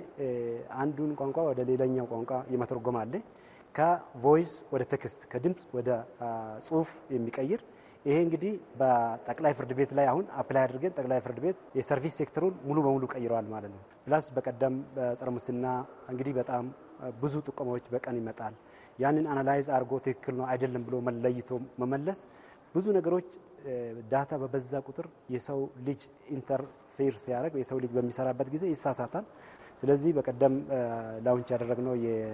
የአንዱን ቋንቋ ወደ ሌላኛው ቋንቋ የመተርጎም አለ። ከቮይስ ወደ ቴክስት፣ ከድምጽ ወደ ጽሁፍ የሚቀይር ይሄ እንግዲህ በጠቅላይ ፍርድ ቤት ላይ አሁን አፕላይ አድርገን ጠቅላይ ፍርድ ቤት የሰርቪስ ሴክተሩን ሙሉ በሙሉ ቀይረዋል ማለት ነው። ፕላስ በቀደም በጸረ ሙስና እንግዲህ በጣም ብዙ ጥቆማዎች በቀን ይመጣል። ያንን አናላይዝ አድርጎ ትክክል ነው አይደለም ብሎ መለይቶ መመለስ ብዙ ነገሮች ዳታ በበዛ ቁጥር የሰው ልጅ ኢንተርፌር ሲያደርግ የሰው ልጅ በሚሰራበት ጊዜ ይሳሳታል። ስለዚህ በቀደም ላውንች ያደረግነው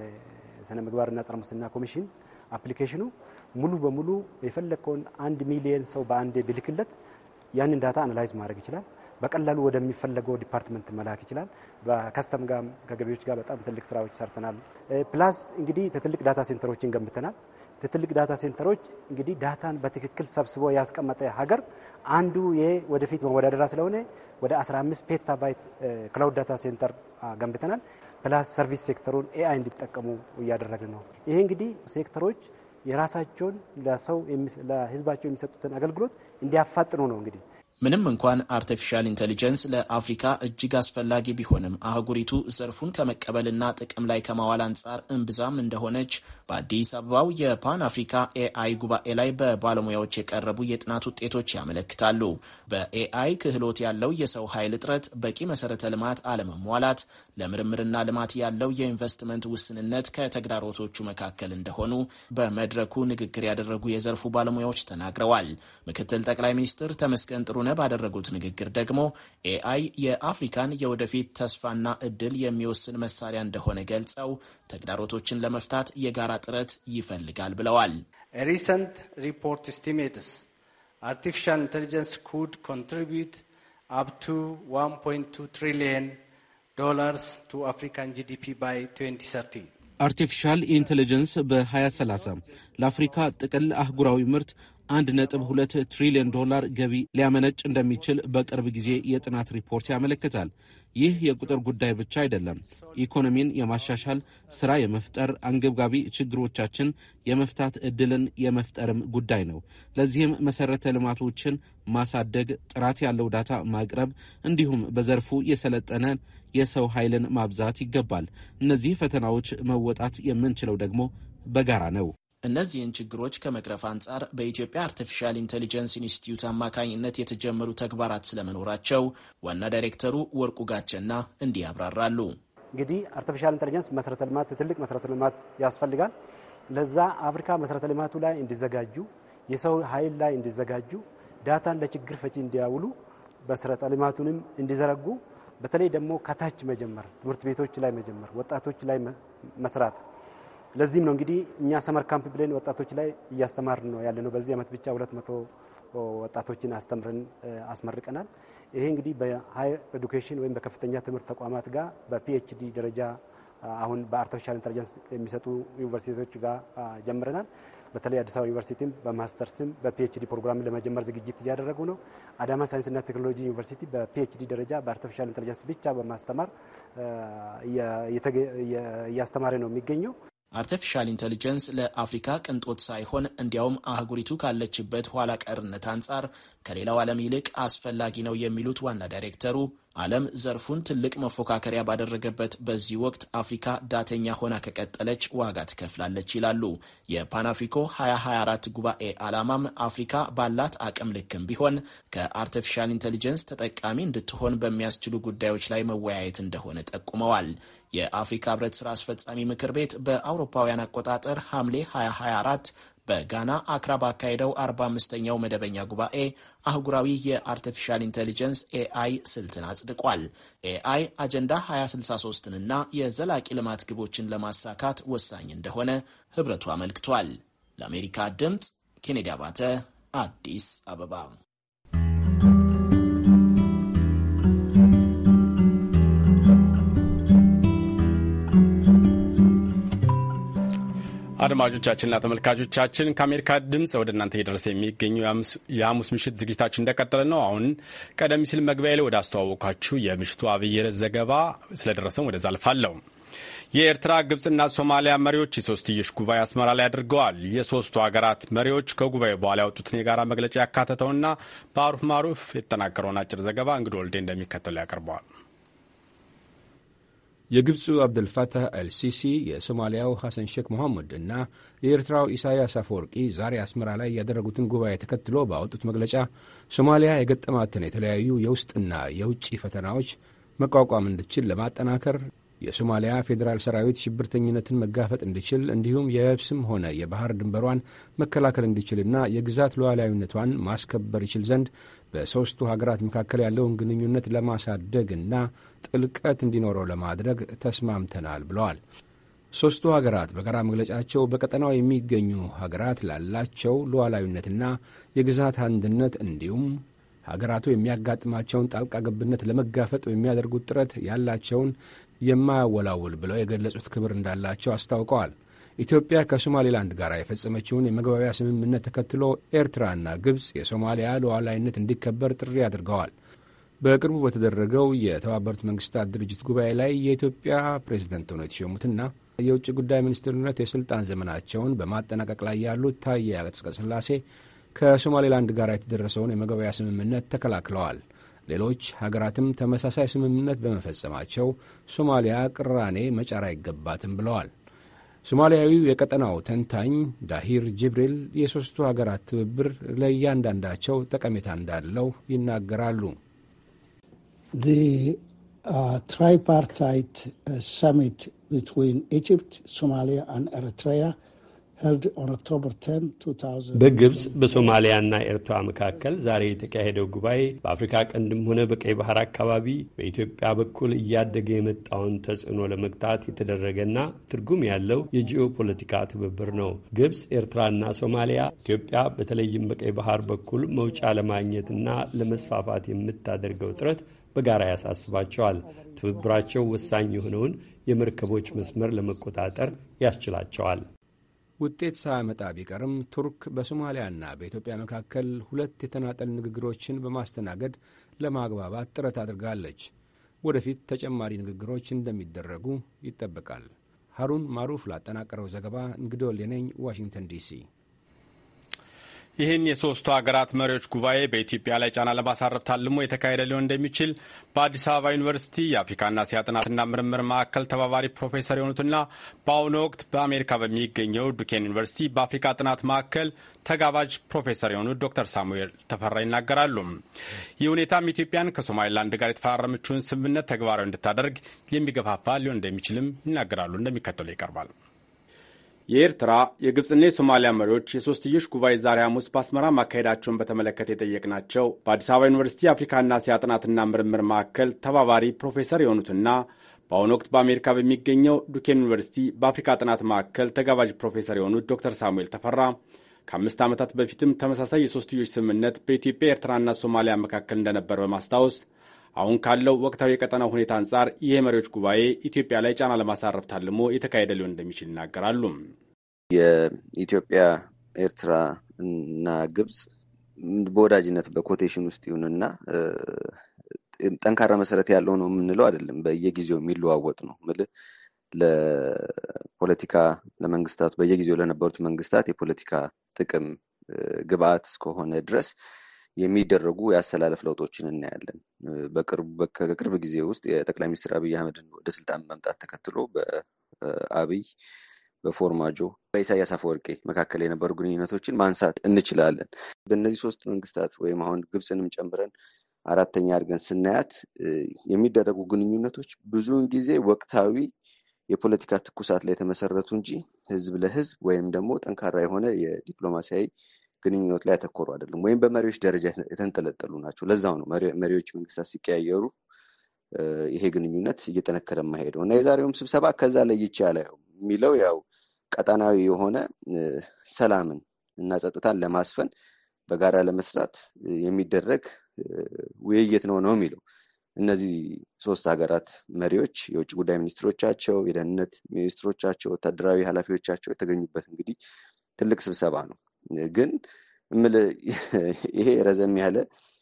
የስነ ምግባርና ጸረ ሙስና ኮሚሽን አፕሊኬሽኑ ሙሉ በሙሉ የፈለከውን አንድ ሚሊየን ሰው በአንዴ ቢልክለት ያንን ዳታ አናላይዝ ማድረግ ይችላል። በቀላሉ ወደሚፈለገው ዲፓርትመንት መላክ ይችላል። በከስተም ጋር ከገቢዎች ጋር በጣም ትልቅ ስራዎች ሰርተናል። ፕላስ እንግዲህ ትልቅ ዳታ ሴንተሮችን ገንብተናል። ትልቅ ዳታ ሴንተሮች እንግዲህ ዳታን በትክክል ሰብስቦ ያስቀመጠ ሀገር አንዱ ወደፊት መወዳደራ ስለሆነ ወደ አስራ አምስት ፔታባይት ክላውድ ዳታ ሴንተር ገንብተናል። ፕላስ ሰርቪስ ሴክተሩን ኤአይ እንዲጠቀሙ እያደረግን ነው። ይሄ እንግዲህ ሴክተሮች የራሳቸውን ለሰው ለህዝባቸው የሚሰጡትን አገልግሎት እንዲያፋጥኑ ነው። እንግዲህ ምንም እንኳን አርቲፊሻል ኢንቴሊጀንስ ለአፍሪካ እጅግ አስፈላጊ ቢሆንም አህጉሪቱ ዘርፉን ከመቀበልና ጥቅም ላይ ከማዋል አንጻር እምብዛም እንደሆነች በአዲስ አበባው የፓን አፍሪካ ኤአይ ጉባኤ ላይ በባለሙያዎች የቀረቡ የጥናት ውጤቶች ያመለክታሉ። በኤአይ ክህሎት ያለው የሰው ኃይል እጥረት፣ በቂ መሰረተ ልማት አለመሟላት፣ ለምርምርና ልማት ያለው የኢንቨስትመንት ውስንነት ከተግዳሮቶቹ መካከል እንደሆኑ በመድረኩ ንግግር ያደረጉ የዘርፉ ባለሙያዎች ተናግረዋል። ምክትል ጠቅላይ ሚኒስትር ተመስገን ጥሩነህ ባደረጉት ንግግር ደግሞ ኤአይ የአፍሪካን የወደፊት ተስፋና እድል የሚወስን መሳሪያ እንደሆነ ገልጸው ተግዳሮቶችን ለመፍታት የጋራ ጥረት ይፈልጋል ብለዋል። ሪሰንት ሪፖርት ኤስቲሜትስ አርቲፊሻል ኢንቴሊጀንስ ኩድ ኮንትሪቢዩት አፕ ቱ ዋን ፖይንት ቱ ትሪሊየን ዶላርስ ቱ አፍሪካን ጂዲፒ ባይ ትዌንቲ ሰርቲ አርቲፊሻል ኢንቴሊጀንስ በሀያ ሰላሳ ለአፍሪካ ጥቅል አህጉራዊ ምርት አንድ ነጥብ ሁለት ትሪሊዮን ዶላር ገቢ ሊያመነጭ እንደሚችል በቅርብ ጊዜ የጥናት ሪፖርት ያመለክታል። ይህ የቁጥር ጉዳይ ብቻ አይደለም። ኢኮኖሚን የማሻሻል ስራ የመፍጠር አንገብጋቢ ችግሮቻችን የመፍታት እድልን የመፍጠርም ጉዳይ ነው። ለዚህም መሰረተ ልማቶችን ማሳደግ፣ ጥራት ያለው ዳታ ማቅረብ እንዲሁም በዘርፉ የሰለጠነ የሰው ኃይልን ማብዛት ይገባል። እነዚህ ፈተናዎች መወጣት የምንችለው ደግሞ በጋራ ነው። እነዚህን ችግሮች ከመቅረፍ አንጻር በኢትዮጵያ አርቲፊሻል ኢንቴሊጀንስ ኢንስቲትዩት አማካኝነት የተጀመሩ ተግባራት ስለመኖራቸው ዋና ዳይሬክተሩ ወርቁ ጋቸና እንዲህ ያብራራሉ። እንግዲህ አርቲፊሻል ኢንቴሊጀንስ መሰረተ ልማት ትልቅ መሰረተ ልማት ያስፈልጋል። ለዛ አፍሪካ መሰረተ ልማቱ ላይ እንዲዘጋጁ፣ የሰው ኃይል ላይ እንዲዘጋጁ፣ ዳታን ለችግር ፈቺ እንዲያውሉ፣ መሰረተ ልማቱንም እንዲዘረጉ፣ በተለይ ደግሞ ከታች መጀመር፣ ትምህርት ቤቶች ላይ መጀመር፣ ወጣቶች ላይ መስራት ለዚህም ነው እንግዲህ እኛ ሰመር ካምፕ ብለን ወጣቶች ላይ እያስተማርን ነው ያለነው። በዚህ ዓመት ብቻ ሁለት መቶ ወጣቶችን አስተምረን አስመርቀናል። ይሄ እንግዲህ በሃየር ኤዱኬሽን ወይም በከፍተኛ ትምህርት ተቋማት ጋር በፒኤችዲ ደረጃ አሁን በአርቲፊሻል ኢንተለጀንስ የሚሰጡ ዩኒቨርሲቲዎች ጋር ጀምረናል። በተለይ አዲስ አበባ ዩኒቨርሲቲም በማስተርስም በፒኤችዲ ፕሮግራም ለመጀመር ዝግጅት እያደረጉ ነው። አዳማ ሳይንስና ቴክኖሎጂ ዩኒቨርሲቲ በፒኤችዲ ደረጃ በአርቲፊሻል ኢንተለጀንስ ብቻ በማስተማር እያስተማረ ነው የሚገኘው። አርቲፊሻል ኢንተሊጀንስ ለአፍሪካ ቅንጦት ሳይሆን እንዲያውም አህጉሪቱ ካለችበት ኋላ ቀርነት አንጻር ከሌላው ዓለም ይልቅ አስፈላጊ ነው የሚሉት ዋና ዳይሬክተሩ ዓለም ዘርፉን ትልቅ መፎካከሪያ ባደረገበት በዚህ ወቅት አፍሪካ ዳተኛ ሆና ከቀጠለች ዋጋ ትከፍላለች ይላሉ። የፓን አፍሪኮ ሀያ ሀያ አራት ጉባኤ ዓላማም አፍሪካ ባላት አቅም ልክም ቢሆን ከአርቲፊሻል ኢንተሊጀንስ ተጠቃሚ እንድትሆን በሚያስችሉ ጉዳዮች ላይ መወያየት እንደሆነ ጠቁመዋል። የአፍሪካ ህብረት ስራ አስፈጻሚ ምክር ቤት በአውሮፓውያን አቆጣጠር ሐምሌ ሀያ ሀያ አራት በጋና አክራ ባካሄደው አርባ አምስተኛው መደበኛ ጉባኤ አህጉራዊ የአርቲፊሻል ኢንተሊጀንስ ኤአይ ስልትን አጽድቋል። ኤአይ አጀንዳ ሀያ ስልሳ ሶስትንና የዘላቂ ልማት ግቦችን ለማሳካት ወሳኝ እንደሆነ ህብረቱ አመልክቷል። ለአሜሪካ ድምፅ ኬኔዲ አባተ አዲስ አበባ። አድማጮቻችንና ተመልካቾቻችን ከአሜሪካ ድምፅ ወደ እናንተ እየደረሰ የሚገኙ የሐሙስ ምሽት ዝግጅታችን እንደቀጠለ ነው። አሁን ቀደም ሲል መግቢያ ላይ ወደ አስተዋወቃችሁ የምሽቱ አብይ ርዕስ ዘገባ ስለደረሰን ወደዛ አልፋለሁ። የኤርትራ ግብጽና ሶማሊያ መሪዎች የሶስትዮሽ ጉባኤ አስመራ ላይ አድርገዋል። የሶስቱ ሀገራት መሪዎች ከጉባኤው በኋላ ያወጡትን የጋራ መግለጫ ያካተተውና በአሩፍ ማሩፍ የተጠናቀረውን አጭር ዘገባ እንግዶ ወልዴ እንደሚከተሉ ያቀርበዋል። የግብፁ አብደልፋታህ አልሲሲ የሶማሊያው ሐሰን ሼክ መሐመድ እና የኤርትራው ኢሳያስ አፈወርቂ ዛሬ አስመራ ላይ ያደረጉትን ጉባኤ ተከትሎ ባወጡት መግለጫ ሶማሊያ የገጠማትን የተለያዩ የውስጥና የውጭ ፈተናዎች መቋቋም እንድችል ለማጠናከር የሶማሊያ ፌዴራል ሰራዊት ሽብርተኝነትን መጋፈጥ እንዲችል እንዲሁም የየብስም ሆነ የባህር ድንበሯን መከላከል እንዲችልና የግዛት ሉዓላዊነቷን ማስከበር ይችል ዘንድ በሦስቱ ሀገራት መካከል ያለውን ግንኙነት ለማሳደግና ጥልቀት እንዲኖረው ለማድረግ ተስማምተናል ብለዋል። ሦስቱ ሀገራት በጋራ መግለጫቸው በቀጠናው የሚገኙ ሀገራት ላላቸው ሉዓላዊነትና የግዛት አንድነት እንዲሁም ሀገራቱ የሚያጋጥማቸውን ጣልቃ ገብነት ለመጋፈጥ በሚያደርጉት ጥረት ያላቸውን የማያወላውል ብለው የገለጹት ክብር እንዳላቸው አስታውቀዋል። ኢትዮጵያ ከሶማሌላንድ ጋር የፈጸመችውን የመግባቢያ ስምምነት ተከትሎ ኤርትራና ግብፅ የሶማሊያ ሉዓላዊነት እንዲከበር ጥሪ አድርገዋል። በቅርቡ በተደረገው የተባበሩት መንግስታት ድርጅት ጉባኤ ላይ የኢትዮጵያ ፕሬዝደንት ሆነው የተሾሙትና የውጭ ጉዳይ ሚኒስትርነት የሥልጣን ዘመናቸውን በማጠናቀቅ ላይ ያሉት ታዬ አጽቀሥላሴ ከሶማሌላንድ ጋር የተደረሰውን የመግባቢያ ስምምነት ተከላክለዋል። ሌሎች ሀገራትም ተመሳሳይ ስምምነት በመፈጸማቸው ሶማሊያ ቅራኔ መጫር አይገባትም ብለዋል። ሶማሊያዊው የቀጠናው ተንታኝ ዳሂር ጅብሪል የሦስቱ ሀገራት ትብብር ለእያንዳንዳቸው ጠቀሜታ እንዳለው ይናገራሉ። ትራይፓርታይት ሰሚት ቢትዊን ኢጅፕት ሶማሊያ እና ኤርትራ በግብፅ በሶማሊያና ኤርትራ መካከል ዛሬ የተካሄደው ጉባኤ በአፍሪካ ቀንድም ሆነ በቀይ ባህር አካባቢ በኢትዮጵያ በኩል እያደገ የመጣውን ተጽዕኖ ለመግታት የተደረገና ትርጉም ያለው የጂኦ ፖለቲካ ትብብር ነው። ግብፅ፣ ኤርትራና ሶማሊያ ኢትዮጵያ በተለይም በቀይ ባህር በኩል መውጫ ለማግኘትና ለመስፋፋት የምታደርገው ጥረት በጋራ ያሳስባቸዋል። ትብብራቸው ወሳኝ የሆነውን የመርከቦች መስመር ለመቆጣጠር ያስችላቸዋል። ውጤት ሳያመጣ ቢቀርም ቱርክ በሶማሊያና በኢትዮጵያ መካከል ሁለት የተናጠል ንግግሮችን በማስተናገድ ለማግባባት ጥረት አድርጋለች። ወደፊት ተጨማሪ ንግግሮች እንደሚደረጉ ይጠበቃል። ሀሩን ማሩፍ ላጠናቀረው ዘገባ እንግዶ ሌነኝ ዋሽንግተን ዲሲ። ይህን የሶስቱ ሀገራት መሪዎች ጉባኤ በኢትዮጵያ ላይ ጫና ለማሳረፍ ታልሞ የተካሄደ ሊሆን እንደሚችል በአዲስ አበባ ዩኒቨርሲቲ የአፍሪካና እስያ ጥናትና ምርምር ማዕከል ተባባሪ ፕሮፌሰር የሆኑትና በአሁኑ ወቅት በአሜሪካ በሚገኘው ዱኬን ዩኒቨርሲቲ በአፍሪካ ጥናት ማዕከል ተጋባዥ ፕሮፌሰር የሆኑት ዶክተር ሳሙኤል ተፈራ ይናገራሉ። ይህ ሁኔታም ኢትዮጵያን ከሶማሌላንድ ጋር የተፈራረመችውን ስምምነት ተግባራዊ እንድታደርግ የሚገፋፋ ሊሆን እንደሚችልም ይናገራሉ። እንደሚከተለው ይቀርባል። የኤርትራ የግብፅና የሶማሊያ መሪዎች የሶስትዮሽ ጉባኤ ዛሬ ሐሙስ በአስመራ ማካሄዳቸውን በተመለከተ የጠየቅናቸው በአዲስ አበባ ዩኒቨርሲቲ የአፍሪካና እስያ ጥናትና ምርምር ማዕከል ተባባሪ ፕሮፌሰር የሆኑትና በአሁኑ ወቅት በአሜሪካ በሚገኘው ዱኬን ዩኒቨርሲቲ በአፍሪካ ጥናት ማዕከል ተጋባዥ ፕሮፌሰር የሆኑት ዶክተር ሳሙኤል ተፈራ ከአምስት ዓመታት በፊትም ተመሳሳይ የሶስትዮሽ ስምምነት በኢትዮጵያ ኤርትራና ሶማሊያ መካከል እንደነበር በማስታወስ አሁን ካለው ወቅታዊ የቀጠናው ሁኔታ አንጻር ይህ የመሪዎች ጉባኤ ኢትዮጵያ ላይ ጫና ለማሳረፍ ታልሞ የተካሄደ ሊሆን እንደሚችል ይናገራሉ። የኢትዮጵያ ኤርትራ እና ግብጽ በወዳጅነት በኮቴሽን ውስጥ ይሁንና ጠንካራ መሰረት ያለው ነው የምንለው አይደለም። በየጊዜው የሚለዋወጥ ነው። ለፖለቲካ ለመንግስታቱ በየጊዜው ለነበሩት መንግስታት የፖለቲካ ጥቅም ግብአት እስከሆነ ድረስ የሚደረጉ የአሰላለፍ ለውጦችን እናያለን። በቅርብ ከቅርብ ጊዜ ውስጥ የጠቅላይ ሚኒስትር አብይ አህመድን ወደ ስልጣን መምጣት ተከትሎ በአብይ በፎርማጆ በኢሳያስ አፈወርቄ መካከል የነበሩ ግንኙነቶችን ማንሳት እንችላለን። በእነዚህ ሶስት መንግስታት ወይም አሁን ግብፅንም ጨምረን አራተኛ አድርገን ስናያት የሚደረጉ ግንኙነቶች ብዙውን ጊዜ ወቅታዊ የፖለቲካ ትኩሳት ላይ የተመሰረቱ እንጂ ህዝብ ለህዝብ ወይም ደግሞ ጠንካራ የሆነ የዲፕሎማሲያዊ ግንኙነት ላይ ያተኮሩ አይደለም፣ ወይም በመሪዎች ደረጃ የተንጠለጠሉ ናቸው። ለዛው ነው መሪዎች መንግስታት ሲቀያየሩ ይሄ ግንኙነት እየጠነከረ ማሄደው እና የዛሬውም ስብሰባ ከዛ ለይቼ አላየውም። የሚለው ያው ቀጣናዊ የሆነ ሰላምን እና ጸጥታን ለማስፈን በጋራ ለመስራት የሚደረግ ውይይት ነው ነው የሚለው። እነዚህ ሶስት ሀገራት መሪዎች የውጭ ጉዳይ ሚኒስትሮቻቸው፣ የደህንነት ሚኒስትሮቻቸው፣ ወታደራዊ ኃላፊዎቻቸው የተገኙበት እንግዲህ ትልቅ ስብሰባ ነው። ግን እምልህ ይሄ ረዘም ያለ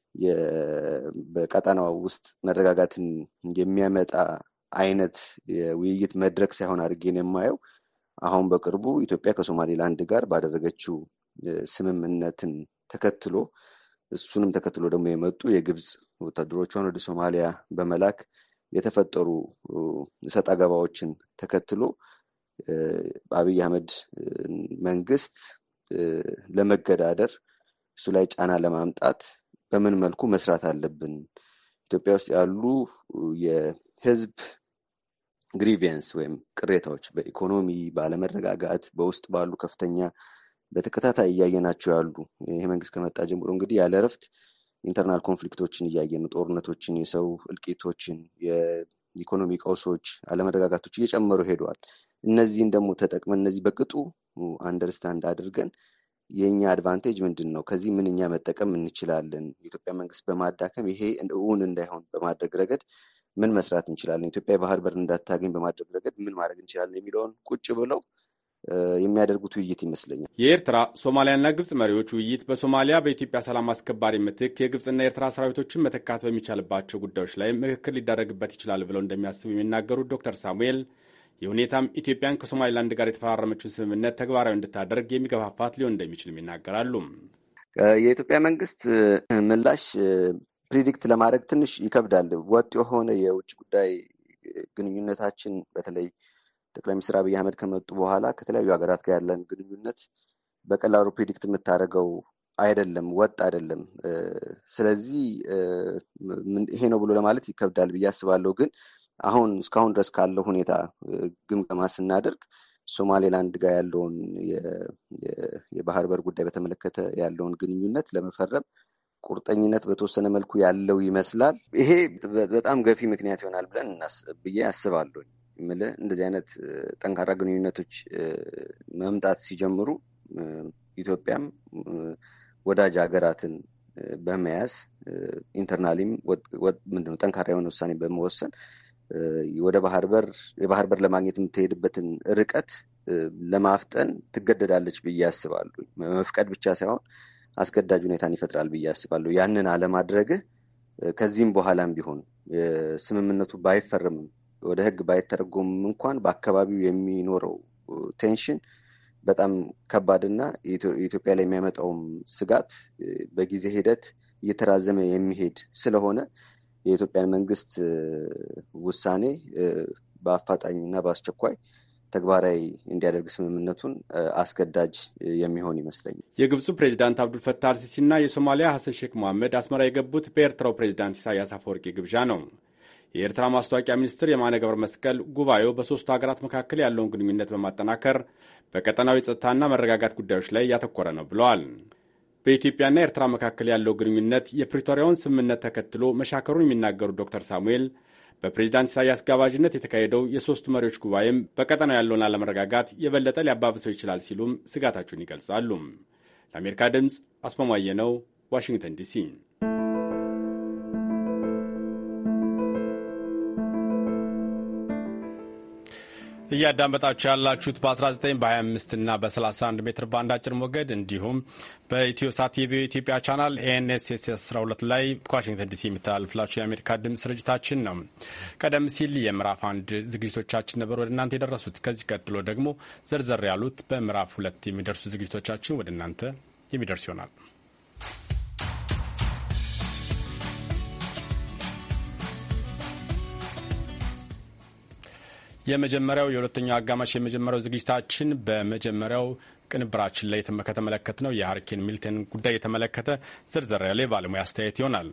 በቀጠናው ውስጥ መረጋጋትን የሚያመጣ አይነት የውይይት መድረክ ሳይሆን አድርጌ ነው የማየው። አሁን በቅርቡ ኢትዮጵያ ከሶማሌላንድ ጋር ባደረገችው ስምምነትን ተከትሎ እሱንም ተከትሎ ደግሞ የመጡ የግብጽ ወታደሮቿን ወደ ሶማሊያ በመላክ የተፈጠሩ እሰጥ አገባዎችን ተከትሎ አብይ አህመድ መንግስት ለመገዳደር እሱ ላይ ጫና ለማምጣት በምን መልኩ መስራት አለብን፣ ኢትዮጵያ ውስጥ ያሉ የህዝብ ግሪቪየንስ ወይም ቅሬታዎች በኢኮኖሚ ባለመረጋጋት በውስጥ ባሉ ከፍተኛ በተከታታይ እያየናቸው ያሉ ይሄ መንግስት ከመጣ ጀምሮ እንግዲህ ያለ እረፍት ኢንተርናል ኮንፍሊክቶችን እያየን ጦርነቶችን፣ የሰው እልቂቶችን፣ የኢኮኖሚ ቀውሶች፣ አለመረጋጋቶች እየጨመሩ ሄደዋል። እነዚህን ደግሞ ተጠቅመን እነዚህ በቅጡ አንደርስታንድ አድርገን የኛ አድቫንቴጅ ምንድን ነው፣ ከዚህ ምን እኛ መጠቀም እንችላለን፣ የኢትዮጵያ መንግስት በማዳከም ይሄ እውን እንዳይሆን በማድረግ ረገድ ምን መስራት እንችላለን፣ ኢትዮጵያ የባህር በር እንዳታገኝ በማድረግ ረገድ ምን ማድረግ እንችላለን የሚለውን ቁጭ ብለው የሚያደርጉት ውይይት ይመስለኛል። የኤርትራ ሶማሊያና ግብጽ መሪዎች ውይይት በሶማሊያ በኢትዮጵያ ሰላም አስከባሪ ምትክ የግብጽና የኤርትራ ሰራዊቶችን መተካት በሚቻልባቸው ጉዳዮች ላይ ምክክር ሊደረግበት ይችላል ብለው እንደሚያስቡ የሚናገሩት ዶክተር ሳሙኤል ይህ ሁኔታም ኢትዮጵያን ከሶማሊላንድ ጋር የተፈራረመችውን ስምምነት ተግባራዊ እንድታደርግ የሚገፋፋት ሊሆን እንደሚችልም ይናገራሉ። የኢትዮጵያ መንግስት ምላሽ ፕሪዲክት ለማድረግ ትንሽ ይከብዳል። ወጥ የሆነ የውጭ ጉዳይ ግንኙነታችን በተለይ ጠቅላይ ሚኒስትር አብይ አህመድ ከመጡ በኋላ ከተለያዩ ሀገራት ጋር ያለን ግንኙነት በቀላሉ ፕሪዲክት የምታደርገው አይደለም፣ ወጥ አይደለም። ስለዚህ ይሄ ነው ብሎ ለማለት ይከብዳል ብዬ አስባለሁ። ግን አሁን እስካሁን ድረስ ካለው ሁኔታ ግምገማ ስናደርግ ሶማሌላንድ ጋር ያለውን የባህር በር ጉዳይ በተመለከተ ያለውን ግንኙነት ለመፈረም ቁርጠኝነት በተወሰነ መልኩ ያለው ይመስላል። ይሄ በጣም ገፊ ምክንያት ይሆናል ብለን ብዬ አስባለሁ። ምልህ እንደዚህ አይነት ጠንካራ ግንኙነቶች መምጣት ሲጀምሩ ኢትዮጵያም ወዳጅ ሀገራትን በመያዝ ኢንተርናሊም ምንድነው ጠንካራ የሆነ ውሳኔ በመወሰን ወደ ባህር በር የባህር በር ለማግኘት የምትሄድበትን ርቀት ለማፍጠን ትገደዳለች ብዬ አስባለሁ። መፍቀድ ብቻ ሳይሆን አስገዳጅ ሁኔታን ይፈጥራል ብዬ አስባለሁ። ያንን አለማድረግህ ከዚህም በኋላም ቢሆን ስምምነቱ ባይፈረምም ወደ ሕግ ባይተረጎምም እንኳን በአካባቢው የሚኖረው ቴንሽን በጣም ከባድና ኢትዮጵያ ላይ የሚያመጣውም ስጋት በጊዜ ሂደት እየተራዘመ የሚሄድ ስለሆነ የኢትዮጵያን መንግስት ውሳኔ በአፋጣኝና በአስቸኳይ ተግባራዊ እንዲያደርግ ስምምነቱን አስገዳጅ የሚሆን ይመስለኛል። የግብፁ ፕሬዚዳንት አብዱል ፈታህ አልሲሲና የሶማሊያ ሐሰን ሼክ መሐመድ አስመራ የገቡት በኤርትራው ፕሬዚዳንት ኢሳያስ አፈወርቂ ግብዣ ነው። የኤርትራ ማስታወቂያ ሚኒስትር የማነ ገብረ መስቀል ጉባኤው በሦስቱ ሀገራት መካከል ያለውን ግንኙነት በማጠናከር በቀጠናዊ ጸጥታና መረጋጋት ጉዳዮች ላይ ያተኮረ ነው ብለዋል። በኢትዮጵያና ኤርትራ መካከል ያለው ግንኙነት የፕሪቶሪያውን ስምምነት ተከትሎ መሻከሩን የሚናገሩት ዶክተር ሳሙኤል በፕሬዚዳንት ኢሳያስ ጋባዥነት የተካሄደው የሶስቱ መሪዎች ጉባኤም በቀጠናው ያለውን አለመረጋጋት የበለጠ ሊያባብሰው ይችላል ሲሉም ስጋታቸውን ይገልጻሉ። ለአሜሪካ ድምፅ አስማማየ ነው፣ ዋሽንግተን ዲሲ። እያዳመጣችሁ ያላችሁት በ19 በ25 እና በ31 ሜትር ባንድ አጭር ሞገድ እንዲሁም በኢትዮ ሳት የቪኦኤ ኢትዮጵያ ቻናል ኤንኤስኤስ አስራ ሁለት ላይ ከዋሽንግተን ዲሲ የሚተላለፍላችሁ የአሜሪካ ድምፅ ስርጭታችን ነው። ቀደም ሲል የምዕራፍ አንድ ዝግጅቶቻችን ነበር ወደ እናንተ የደረሱት። ከዚህ ቀጥሎ ደግሞ ዘርዘር ያሉት በምዕራፍ ሁለት የሚደርሱ ዝግጅቶቻችን ወደ እናንተ የሚደርስ ይሆናል። የመጀመሪያው የሁለተኛው አጋማሽ የመጀመሪያው ዝግጅታችን በመጀመሪያው ቅንብራችን ላይ ከተመለከትነው የሃሪኬን ሚልተን ጉዳይ የተመለከተ ዝርዝር ያለ ባለሙያ አስተያየት ይሆናል።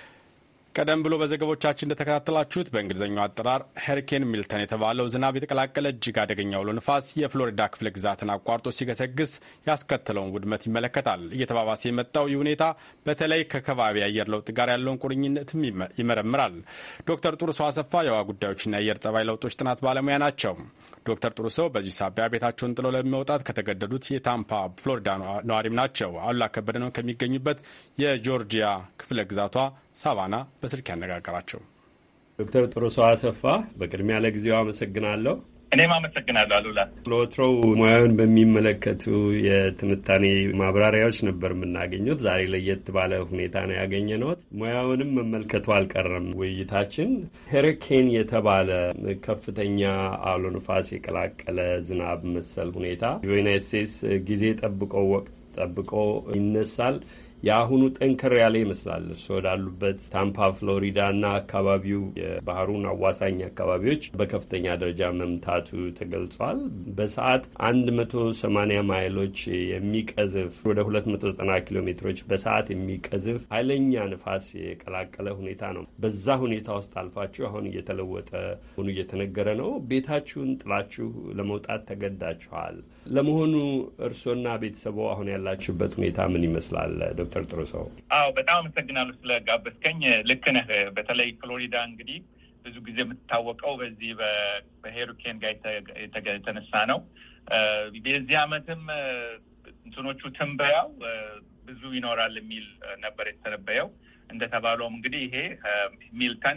ቀደም ብሎ በዘገቦቻችን እንደተከታተላችሁት በእንግሊዝኛው አጠራር ሃሪኬን ሚልተን የተባለው ዝናብ የተቀላቀለ እጅግ አደገኛ አውሎ ንፋስ የፍሎሪዳ ክፍለ ግዛትን አቋርጦ ሲገሰግስ ያስከተለውን ውድመት ይመለከታል። እየተባባሰ የመጣው ይህ ሁኔታ በተለይ ከከባቢ አየር ለውጥ ጋር ያለውን ቁርኝነትም ይመረምራል። ዶክተር ጥሩሰው አሰፋ የውሃ ጉዳዮችና የአየር ጸባይ ለውጦች ጥናት ባለሙያ ናቸው። ዶክተር ጥሩሰው በዚህ ሳቢያ ቤታቸውን ጥለው ለመውጣት ከተገደዱት የታምፓ ፍሎሪዳ ነዋሪም ናቸው። አሉላ ከበደ ነው ከሚገኙበት የጆርጂያ ክፍለ ግዛቷ ሳቫና በስልክ ያነጋገራቸው። ዶክተር ጥሩሰው አሰፋ በቅድሚያ ለጊዜው አመሰግናለሁ። እኔም አመሰግናለሁ አሉላ። ለወትሮው ሙያውን በሚመለከቱ የትንታኔ ማብራሪያዎች ነበር የምናገኙት። ዛሬ ለየት ባለ ሁኔታ ነው ያገኘነዎት። ሙያውንም መመልከቱ አልቀረም። ውይይታችን ሄሪኬን የተባለ ከፍተኛ አውሎ ንፋስ የቀላቀለ ዝናብ መሰል ሁኔታ በዩናይትድ ስቴትስ ጊዜ ጠብቆ ወቅት ጠብቆ ይነሳል። የአሁኑ ጠንከር ያለ ይመስላል። እርስዎ ወዳሉበት ታምፓ ፍሎሪዳ እና አካባቢው የባህሩን አዋሳኝ አካባቢዎች በከፍተኛ ደረጃ መምታቱ ተገልጿል። በሰዓት አንድ መቶ ሰማኒያ ማይሎች የሚቀዝፍ ወደ ሁለት መቶ ዘጠና ኪሎ ሜትሮች በሰዓት የሚቀዝፍ ኃይለኛ ንፋስ የቀላቀለ ሁኔታ ነው። በዛ ሁኔታ ውስጥ አልፋችሁ አሁን እየተለወጠ ሆኑ እየተነገረ ነው። ቤታችሁን ጥላችሁ ለመውጣት ተገዳችኋል። ለመሆኑ እርስዎና ቤተሰቦ አሁን ያላችሁበት ሁኔታ ምን ይመስላል? ዶክተር ጥሩሰው። አዎ በጣም አመሰግናለሁ ስለጋበዝከኝ። ልክ ነህ። በተለይ ፍሎሪዳ እንግዲህ ብዙ ጊዜ የምትታወቀው በዚህ በሄሪኬን ጋር የተነሳ ነው። የዚህ ዓመትም እንትኖቹ ትንበያው ብዙ ይኖራል የሚል ነበር የተነበየው። እንደተባለውም እንግዲህ ይሄ ሚልተን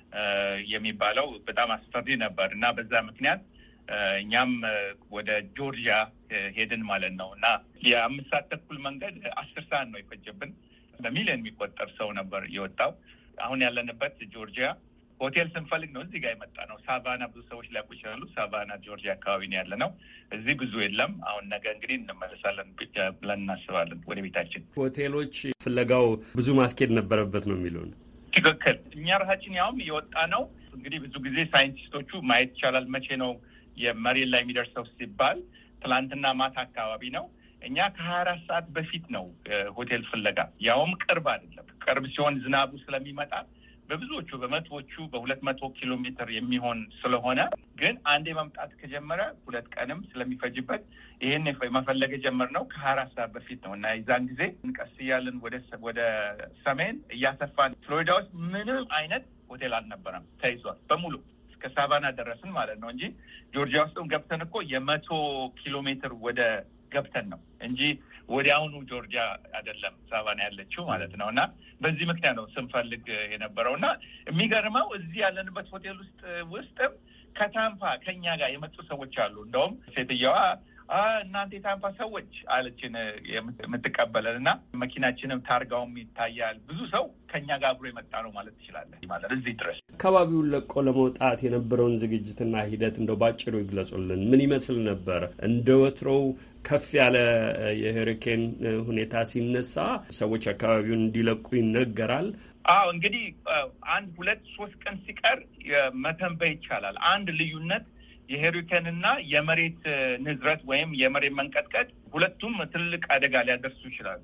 የሚባለው በጣም አስፈሪ ነበር እና በዛ ምክንያት እኛም ወደ ጆርጂያ ሄድን ማለት ነው እና የአምስት ሰዓት ተኩል መንገድ አስር ሰዓት ነው የፈጀብን። በሚሊዮን የሚቆጠር ሰው ነበር የወጣው። አሁን ያለንበት ጆርጂያ ሆቴል ስንፈልግ ነው እዚህ ጋር የመጣ ነው። ሳቫና ብዙ ሰዎች ሊያውቁ ይችላሉ። ሳቫና ጆርጂያ አካባቢ ነው ያለ ነው። እዚህ ብዙ የለም። አሁን ነገ እንግዲህ እንመለሳለን ብለን እናስባለን ወደ ቤታችን። ሆቴሎች ፍለጋው ብዙ ማስኬድ ነበረበት ነው የሚሉን? ትክክል። እኛ ራሳችን ያውም የወጣ ነው እንግዲህ ብዙ ጊዜ ሳይንቲስቶቹ ማየት ይቻላል መቼ ነው የመሬት ላይ የሚደርሰው ሲባል ትላንትና ማታ አካባቢ ነው። እኛ ከሀያ አራት ሰዓት በፊት ነው ሆቴል ፍለጋ፣ ያውም ቅርብ አይደለም። ቅርብ ሲሆን ዝናቡ ስለሚመጣ በብዙዎቹ በመቶዎቹ በሁለት መቶ ኪሎ ሜትር የሚሆን ስለሆነ ግን አንዴ መምጣት ከጀመረ ሁለት ቀንም ስለሚፈጅበት ይህን መፈለግ የጀመርነው ከሀያ አራት ሰዓት በፊት ነው እና የዛን ጊዜ እንቀስ እያልን ወደ ወደ ሰሜን እያሰፋን ፍሎሪዳ ውስጥ ምንም አይነት ሆቴል አልነበረም፣ ተይዟል በሙሉ። ከሳቫና ደረስን ማለት ነው እንጂ ጆርጂያ ውስጥም ገብተን እኮ የመቶ ኪሎ ሜትር ወደ ገብተን ነው እንጂ ወዲያውኑ ጆርጂያ አይደለም ሳቫና ያለችው ማለት ነው። እና በዚህ ምክንያት ነው ስንፈልግ የነበረው እና የሚገርመው እዚህ ያለንበት ሆቴል ውስጥ ውስጥም ከታምፓ ከኛ ጋር የመጡ ሰዎች አሉ። እንደውም ሴትየዋ እናንተ የታምፓ ሰዎች አለችን የምትቀበለን እና መኪናችንም ታርጋውም ይታያል። ብዙ ሰው ከኛ ጋር አብሮ የመጣ ነው ማለት ትችላለህ። ማለት እዚህ ድረስ አካባቢውን ለቆ ለመውጣት የነበረውን ዝግጅትና ሂደት እንደው ባጭሩ ይግለጹልን። ምን ይመስል ነበር? እንደ ወትሮው ከፍ ያለ የሄሪኬን ሁኔታ ሲነሳ ሰዎች አካባቢውን እንዲለቁ ይነገራል። አዎ እንግዲህ አንድ ሁለት ሶስት ቀን ሲቀር መተንበይ ይቻላል። አንድ ልዩነት የሄሪኬን እና የመሬት ንዝረት ወይም የመሬት መንቀጥቀጥ ሁለቱም ትልቅ አደጋ ሊያደርሱ ይችላሉ።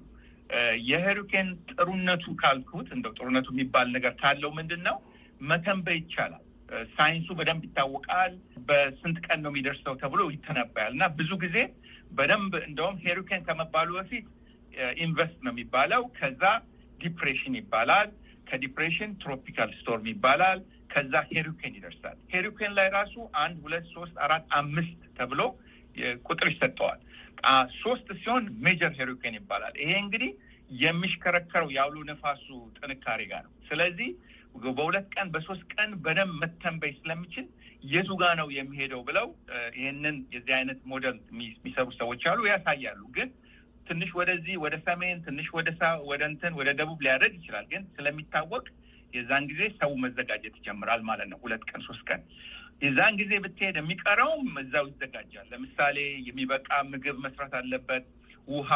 የሄሪኬን ጥሩነቱ ካልኩት እንደው ጥሩነቱ የሚባል ነገር ካለው ምንድን ነው መተንበይ ይቻላል። ሳይንሱ በደንብ ይታወቃል። በስንት ቀን ነው የሚደርሰው ተብሎ ይተነበያል እና ብዙ ጊዜ በደንብ እንደውም ሄሪኬን ከመባሉ በፊት ኢንቨስት ነው የሚባለው። ከዛ ዲፕሬሽን ይባላል። ከዲፕሬሽን ትሮፒካል ስቶርም ይባላል። ከዛ ሄሪኬን ይደርሳል። ሄሪኬን ላይ ራሱ አንድ ሁለት ሶስት አራት አምስት ተብሎ ቁጥር ይሰጠዋል። ሶስት ሲሆን ሜጀር ሄሪኬን ይባላል። ይሄ እንግዲህ የሚሽከረከረው ያውሎ ነፋሱ ጥንካሬ ጋር ነው። ስለዚህ በሁለት ቀን በሶስት ቀን በደንብ መተንበይ ስለሚችል የቱ ጋር ነው የሚሄደው ብለው ይሄንን የዚህ አይነት ሞዴል የሚሰሩ ሰዎች አሉ፣ ያሳያሉ። ግን ትንሽ ወደዚህ ወደ ሰሜን፣ ትንሽ ወደ ሳ ወደ እንትን ወደ ደቡብ ሊያደርግ ይችላል። ግን ስለሚታወቅ የዛን ጊዜ ሰው መዘጋጀት ይጀምራል ማለት ነው። ሁለት ቀን ሶስት ቀን የዛን ጊዜ ብትሄድ የሚቀረውም እዛው ይዘጋጃል። ለምሳሌ የሚበቃ ምግብ መስራት አለበት፣ ውሃ፣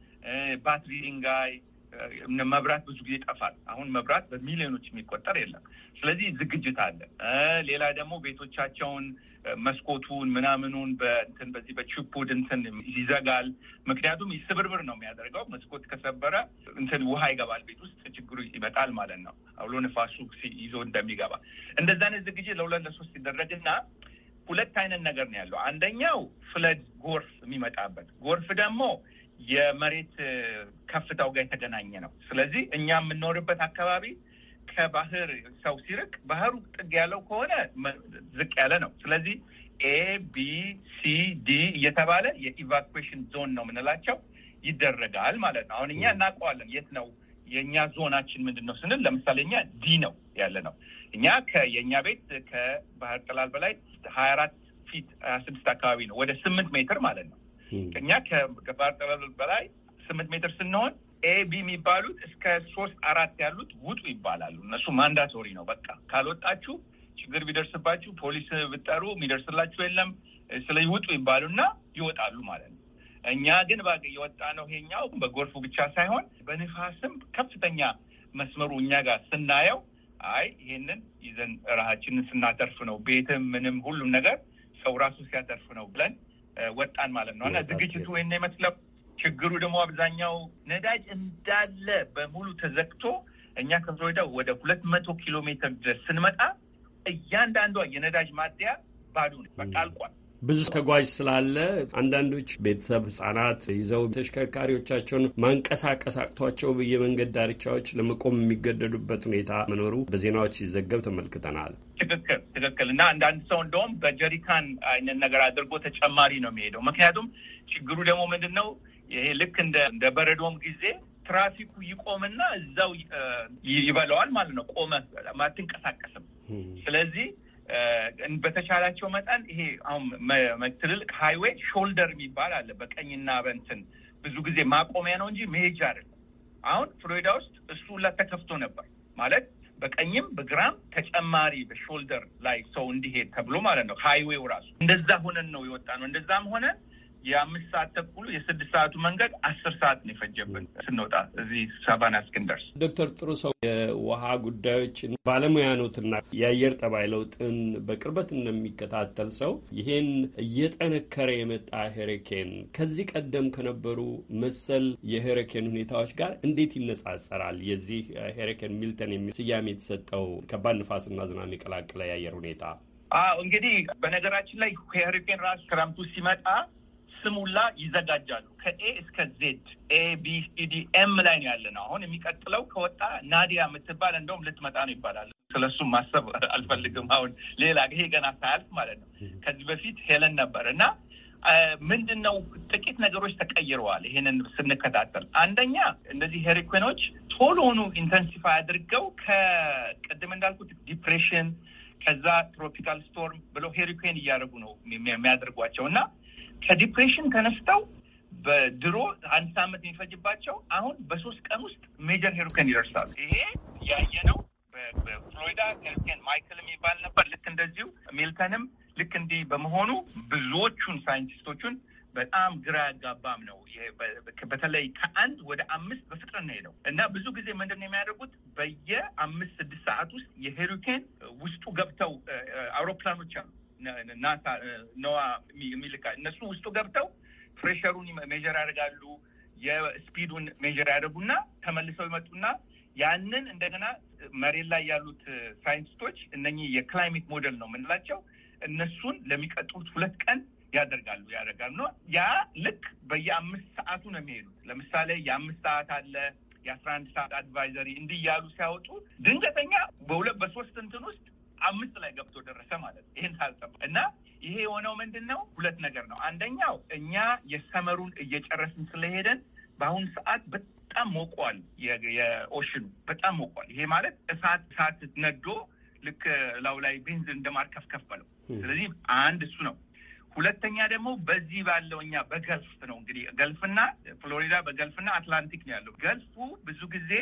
ባትሪ፣ ድንጋይ፣ መብራት ብዙ ጊዜ ይጠፋል። አሁን መብራት በሚሊዮኖች የሚቆጠር የለም። ስለዚህ ዝግጅት አለ። ሌላ ደግሞ ቤቶቻቸውን መስኮቱን ምናምኑን በእንትን በዚህ በቺፑድ እንትን ይዘጋል። ምክንያቱም ስብርብር ነው የሚያደርገው። መስኮት ከሰበረ እንትን ውሃ ይገባል ቤት ውስጥ፣ ችግሩ ይመጣል ማለት ነው። አውሎ ነፋሱ ይዞ እንደሚገባ እንደዛ አይነት ዝግጅት ለሁለት ለሶስት ይደረግና ሁለት አይነት ነገር ነው ያለው። አንደኛው ፍለድ ጎርፍ የሚመጣበት፣ ጎርፍ ደግሞ የመሬት ከፍታው ጋር የተገናኘ ነው። ስለዚህ እኛ የምንኖርበት አካባቢ ከባህር ሰው ሲርቅ ባህሩ ጥግ ያለው ከሆነ ዝቅ ያለ ነው። ስለዚህ ኤ ቢ ሲ ዲ እየተባለ የኢቫኩዌሽን ዞን ነው የምንላቸው ይደረጋል ማለት ነው። አሁን እኛ እናውቀዋለን የት ነው የእኛ ዞናችን ምንድን ነው ስንል፣ ለምሳሌ እኛ ዲ ነው ያለ ነው። እኛ ከየእኛ ቤት ከባህር ጠላል በላይ ሀያ አራት ፊት ሀያ ስድስት አካባቢ ነው፣ ወደ ስምንት ሜትር ማለት ነው። እኛ ከባህር ጠለል በላይ ስምንት ሜትር ስንሆን ኤ ቢ የሚባሉት እስከ ሶስት አራት ያሉት ውጡ ይባላሉ። እነሱ ማንዳቶሪ ነው። በቃ ካልወጣችሁ ችግር ቢደርስባችሁ ፖሊስ ብጠሩ የሚደርስላችሁ የለም። ስለዚህ ውጡ ይባሉና ይወጣሉ ማለት ነው። እኛ ግን ባገ የወጣ ነው ይሄኛው በጎርፉ ብቻ ሳይሆን በንፋስም ከፍተኛ መስመሩ እኛ ጋር ስናየው አይ ይሄንን ይዘን ራሳችንን ስናተርፍ ነው፣ ቤትም ምንም ሁሉም ነገር ሰው ራሱ ሲያተርፍ ነው ብለን ወጣን ማለት ነው። እና ዝግጅቱ ወይኔ መስለው ችግሩ ደግሞ አብዛኛው ነዳጅ እንዳለ በሙሉ ተዘግቶ እኛ ከፍሎሪዳ ወደ ሁለት መቶ ኪሎ ሜትር ድረስ ስንመጣ እያንዳንዷ የነዳጅ ማደያ ባዶ ነው፣ በቃ አልቋል። ብዙ ተጓዥ ስላለ አንዳንዶች ቤተሰብ ህጻናት ይዘው ተሽከርካሪዎቻቸውን ማንቀሳቀስ አቅቷቸው በየመንገድ ዳርቻዎች ለመቆም የሚገደዱበት ሁኔታ መኖሩ በዜናዎች ሲዘገብ ተመልክተናል። ትክክል ትክክል። እና አንዳንድ ሰው እንደውም በጀሪካን አይነት ነገር አድርጎ ተጨማሪ ነው የሚሄደው። ምክንያቱም ችግሩ ደግሞ ምንድን ነው ይሄ ልክ እንደ እንደ በረዶም ጊዜ ትራፊኩ ይቆምና እዛው ይበላዋል ማለት ነው። ቆመ ማትንቀሳቀስም። ስለዚህ በተቻላቸው መጠን ይሄ አሁን ትልልቅ ሃይዌይ ሾልደር የሚባል አለ በቀኝና በእንትን ብዙ ጊዜ ማቆሚያ ነው እንጂ መሄጃ አይደለም። አሁን ፍሎሪዳ ውስጥ እሱ ለተከፍቶ ነበር ማለት በቀኝም በግራም ተጨማሪ በሾልደር ላይ ሰው እንዲሄድ ተብሎ ማለት ነው። ሃይዌው ራሱ እንደዛ ሆነን ነው የወጣ ነው። እንደዛም ሆነ የአምስት ሰዓት ተኩል የስድስት ሰዓቱ መንገድ አስር ሰዓት ነው የፈጀብን ስንወጣ እዚህ ሳቫና እስክንደርስ። ዶክተር ጥሩ ሰው የውሃ ጉዳዮችን ባለሙያ ኖትና የአየር ጠባይ ለውጥን በቅርበት እንደሚከታተል ሰው ይሄን እየጠነከረ የመጣ ሄሪኬን ከዚህ ቀደም ከነበሩ መሰል የሄሪኬን ሁኔታዎች ጋር እንዴት ይነጻጸራል? የዚህ ሄሪኬን ሚልተን የሚል ስያሜ የተሰጠው ከባድ ንፋስና ዝናብ የቀላቀለ የአየር ሁኔታ አዎ እንግዲህ በነገራችን ላይ ሄሪኬን ራሱ ክረምቱ ሲመጣ ስሙላ ይዘጋጃሉ። ከኤ እስከ ዜድ ኤ ቢ ሲ ዲ ኤም ላይ ነው ያለ ነው። አሁን የሚቀጥለው ከወጣ ናዲያ የምትባል እንደውም ልትመጣ ነው ይባላል። ስለሱ ማሰብ አልፈልግም። አሁን ሌላ ይሄ ገና ሳያልፍ ማለት ነው። ከዚህ በፊት ሄለን ነበር እና ምንድነው ጥቂት ነገሮች ተቀይረዋል። ይሄንን ስንከታተል አንደኛ እነዚህ ሄሪኬኖች ቶሎኑ ኢንተንሲፋይ አድርገው ከቅድም እንዳልኩት ዲፕሬሽን ከዛ ትሮፒካል ስቶርም ብለው ሄሪኬን እያደረጉ ነው የሚያደርጓቸው እና ከዲፕሬሽን ተነስተው በድሮ አንድ ሳምንት የሚፈጅባቸው አሁን በሶስት ቀን ውስጥ ሜጀር ሄሪኬን ይደርሳሉ። ይሄ ያየነው በፍሎሪዳ ሄሪኬን ማይክል የሚባል ነበር። ልክ እንደዚሁ ሚልተንም ልክ እንዲህ በመሆኑ ብዙዎቹን ሳይንቲስቶቹን በጣም ግራ ያጋባም ነው። በተለይ ከአንድ ወደ አምስት በፍጥነት ነው ሄደው እና ብዙ ጊዜ ምንድን ነው የሚያደርጉት በየአምስት ስድስት ሰዓት ውስጥ የሄሪኬን ውስጡ ገብተው አውሮፕላኖች አሉ ናሳ ነዋ የሚልካ እነሱ ውስጡ ገብተው ፕሬሸሩን ሜጀር ያደርጋሉ፣ የስፒዱን ሜጀር ያደርጉና ተመልሰው ይመጡና ያንን እንደገና መሬት ላይ ያሉት ሳይንቲስቶች እነኚህ የክላይሜት ሞዴል ነው የምንላቸው እነሱን ለሚቀጥሉት ሁለት ቀን ያደርጋሉ ያደርጋሉ ነው። ያ ልክ በየአምስት ሰዓቱ ነው የሚሄዱት። ለምሳሌ የአምስት ሰዓት አለ የአስራ አንድ ሰዓት አድቫይዘሪ እንዲህ ያሉ ሲያወጡ ድንገተኛ በሁለት በሶስት እንትን ውስጥ አምስት ላይ ገብቶ ደረሰ ማለት ነው። ይሄን ሳልጠብቅ እና ይሄ የሆነው ምንድነው? ሁለት ነገር ነው። አንደኛው እኛ የሰመሩን እየጨረስን ስለሄደን በአሁኑ ሰዓት በጣም ሞቋል። የኦሽኑ በጣም ሞቋል። ይሄ ማለት እሳት እሳት ነዶ ልክ ላው ላይ ቤንዚን እንደማርከፍከፍ ነው። ስለዚህ አንድ እሱ ነው። ሁለተኛ ደግሞ በዚህ ባለው እኛ በገልፍ ነው እንግዲህ ገልፍና ፍሎሪዳ በገልፍና አትላንቲክ ነው ያለው። ገልፉ ብዙ ጊዜ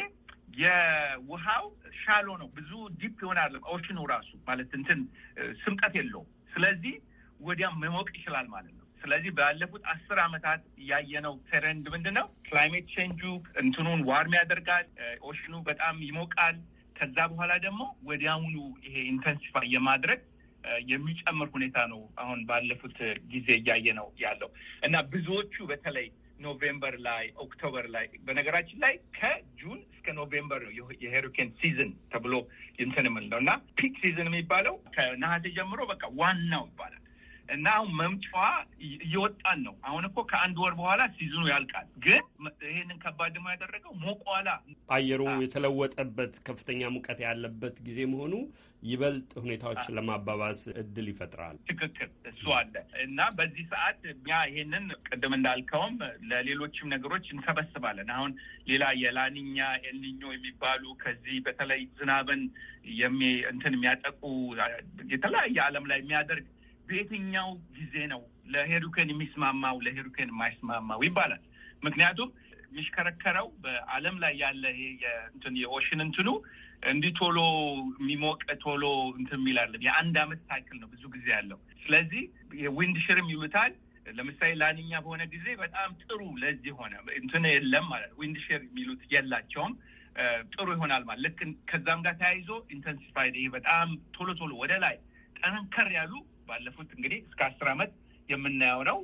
የውሃው ሻሎ ነው፣ ብዙ ዲፕ ይሆናል። ኦሽኑ ራሱ ማለት እንትን ስምጠት የለውም። ስለዚህ ወዲያም መሞቅ ይችላል ማለት ነው። ስለዚህ ባለፉት አስር አመታት ያየነው ትሬንድ ምንድነው? ክላይሜት ቼንጁ እንትኑን ዋርም ያደርጋል፣ ኦሽኑ በጣም ይሞቃል። ከዛ በኋላ ደግሞ ወዲያውኑ ይሄ ኢንተንሲፋይ የማድረግ የሚጨምር ሁኔታ ነው አሁን ባለፉት ጊዜ እያየ ነው ያለው እና ብዙዎቹ በተለይ ኖቬምበር ላይ ኦክቶበር ላይ በነገራችን ላይ ከጁን እስከ ኖቬምበር ነው የሄሪኬን ሲዝን ተብሎ እንትን የምንለው እና ፒክ ሲዝን የሚባለው ከነሐሴ ጀምሮ በቃ ዋናው ይባላል እና አሁን መምጫዋ እየወጣን ነው። አሁን እኮ ከአንድ ወር በኋላ ሲዝኑ ያልቃል። ግን ይሄንን ከባድ ደግሞ ያደረገው ሞቋላ አየሩ የተለወጠበት ከፍተኛ ሙቀት ያለበት ጊዜ መሆኑ ይበልጥ ሁኔታዎችን ለማባባስ እድል ይፈጥራል። ትክክል፣ እሱ አለ እና በዚህ ሰዓት እኛ ይሄንን ቅድም እንዳልከውም ለሌሎችም ነገሮች እንሰበስባለን። አሁን ሌላ የላኒኛ ኤልኒኞ የሚባሉ ከዚህ በተለይ ዝናብን የሚ እንትን የሚያጠቁ የተለያየ ዓለም ላይ የሚያደርግ በየትኛው ጊዜ ነው ለሄሪኬን የሚስማማው ለሄሪኬን የማይስማማው ይባላል። ምክንያቱም የሚሽከረከረው በዓለም ላይ ያለ ይሄ የእንትን የኦሽን እንትኑ እንዲህ ቶሎ የሚሞቅ ቶሎ እንትን የሚላለን የአንድ አመት ሳይክል ነው ብዙ ጊዜ ያለው። ስለዚህ የዊንድ ሽርም ይሉታል። ለምሳሌ ላኒኛ በሆነ ጊዜ በጣም ጥሩ ለዚህ ሆነ እንትን የለም ማለት ዊንድ ሽር የሚሉት የላቸውም ጥሩ ይሆናል ማለት ልክ ከዛም ጋር ተያይዞ ኢንተንሲፋይድ ይሄ በጣም ቶሎ ቶሎ ወደ ላይ ጠንከር ያሉ ባለፉት እንግዲህ እስከ አስር አመት የምናየው ነው።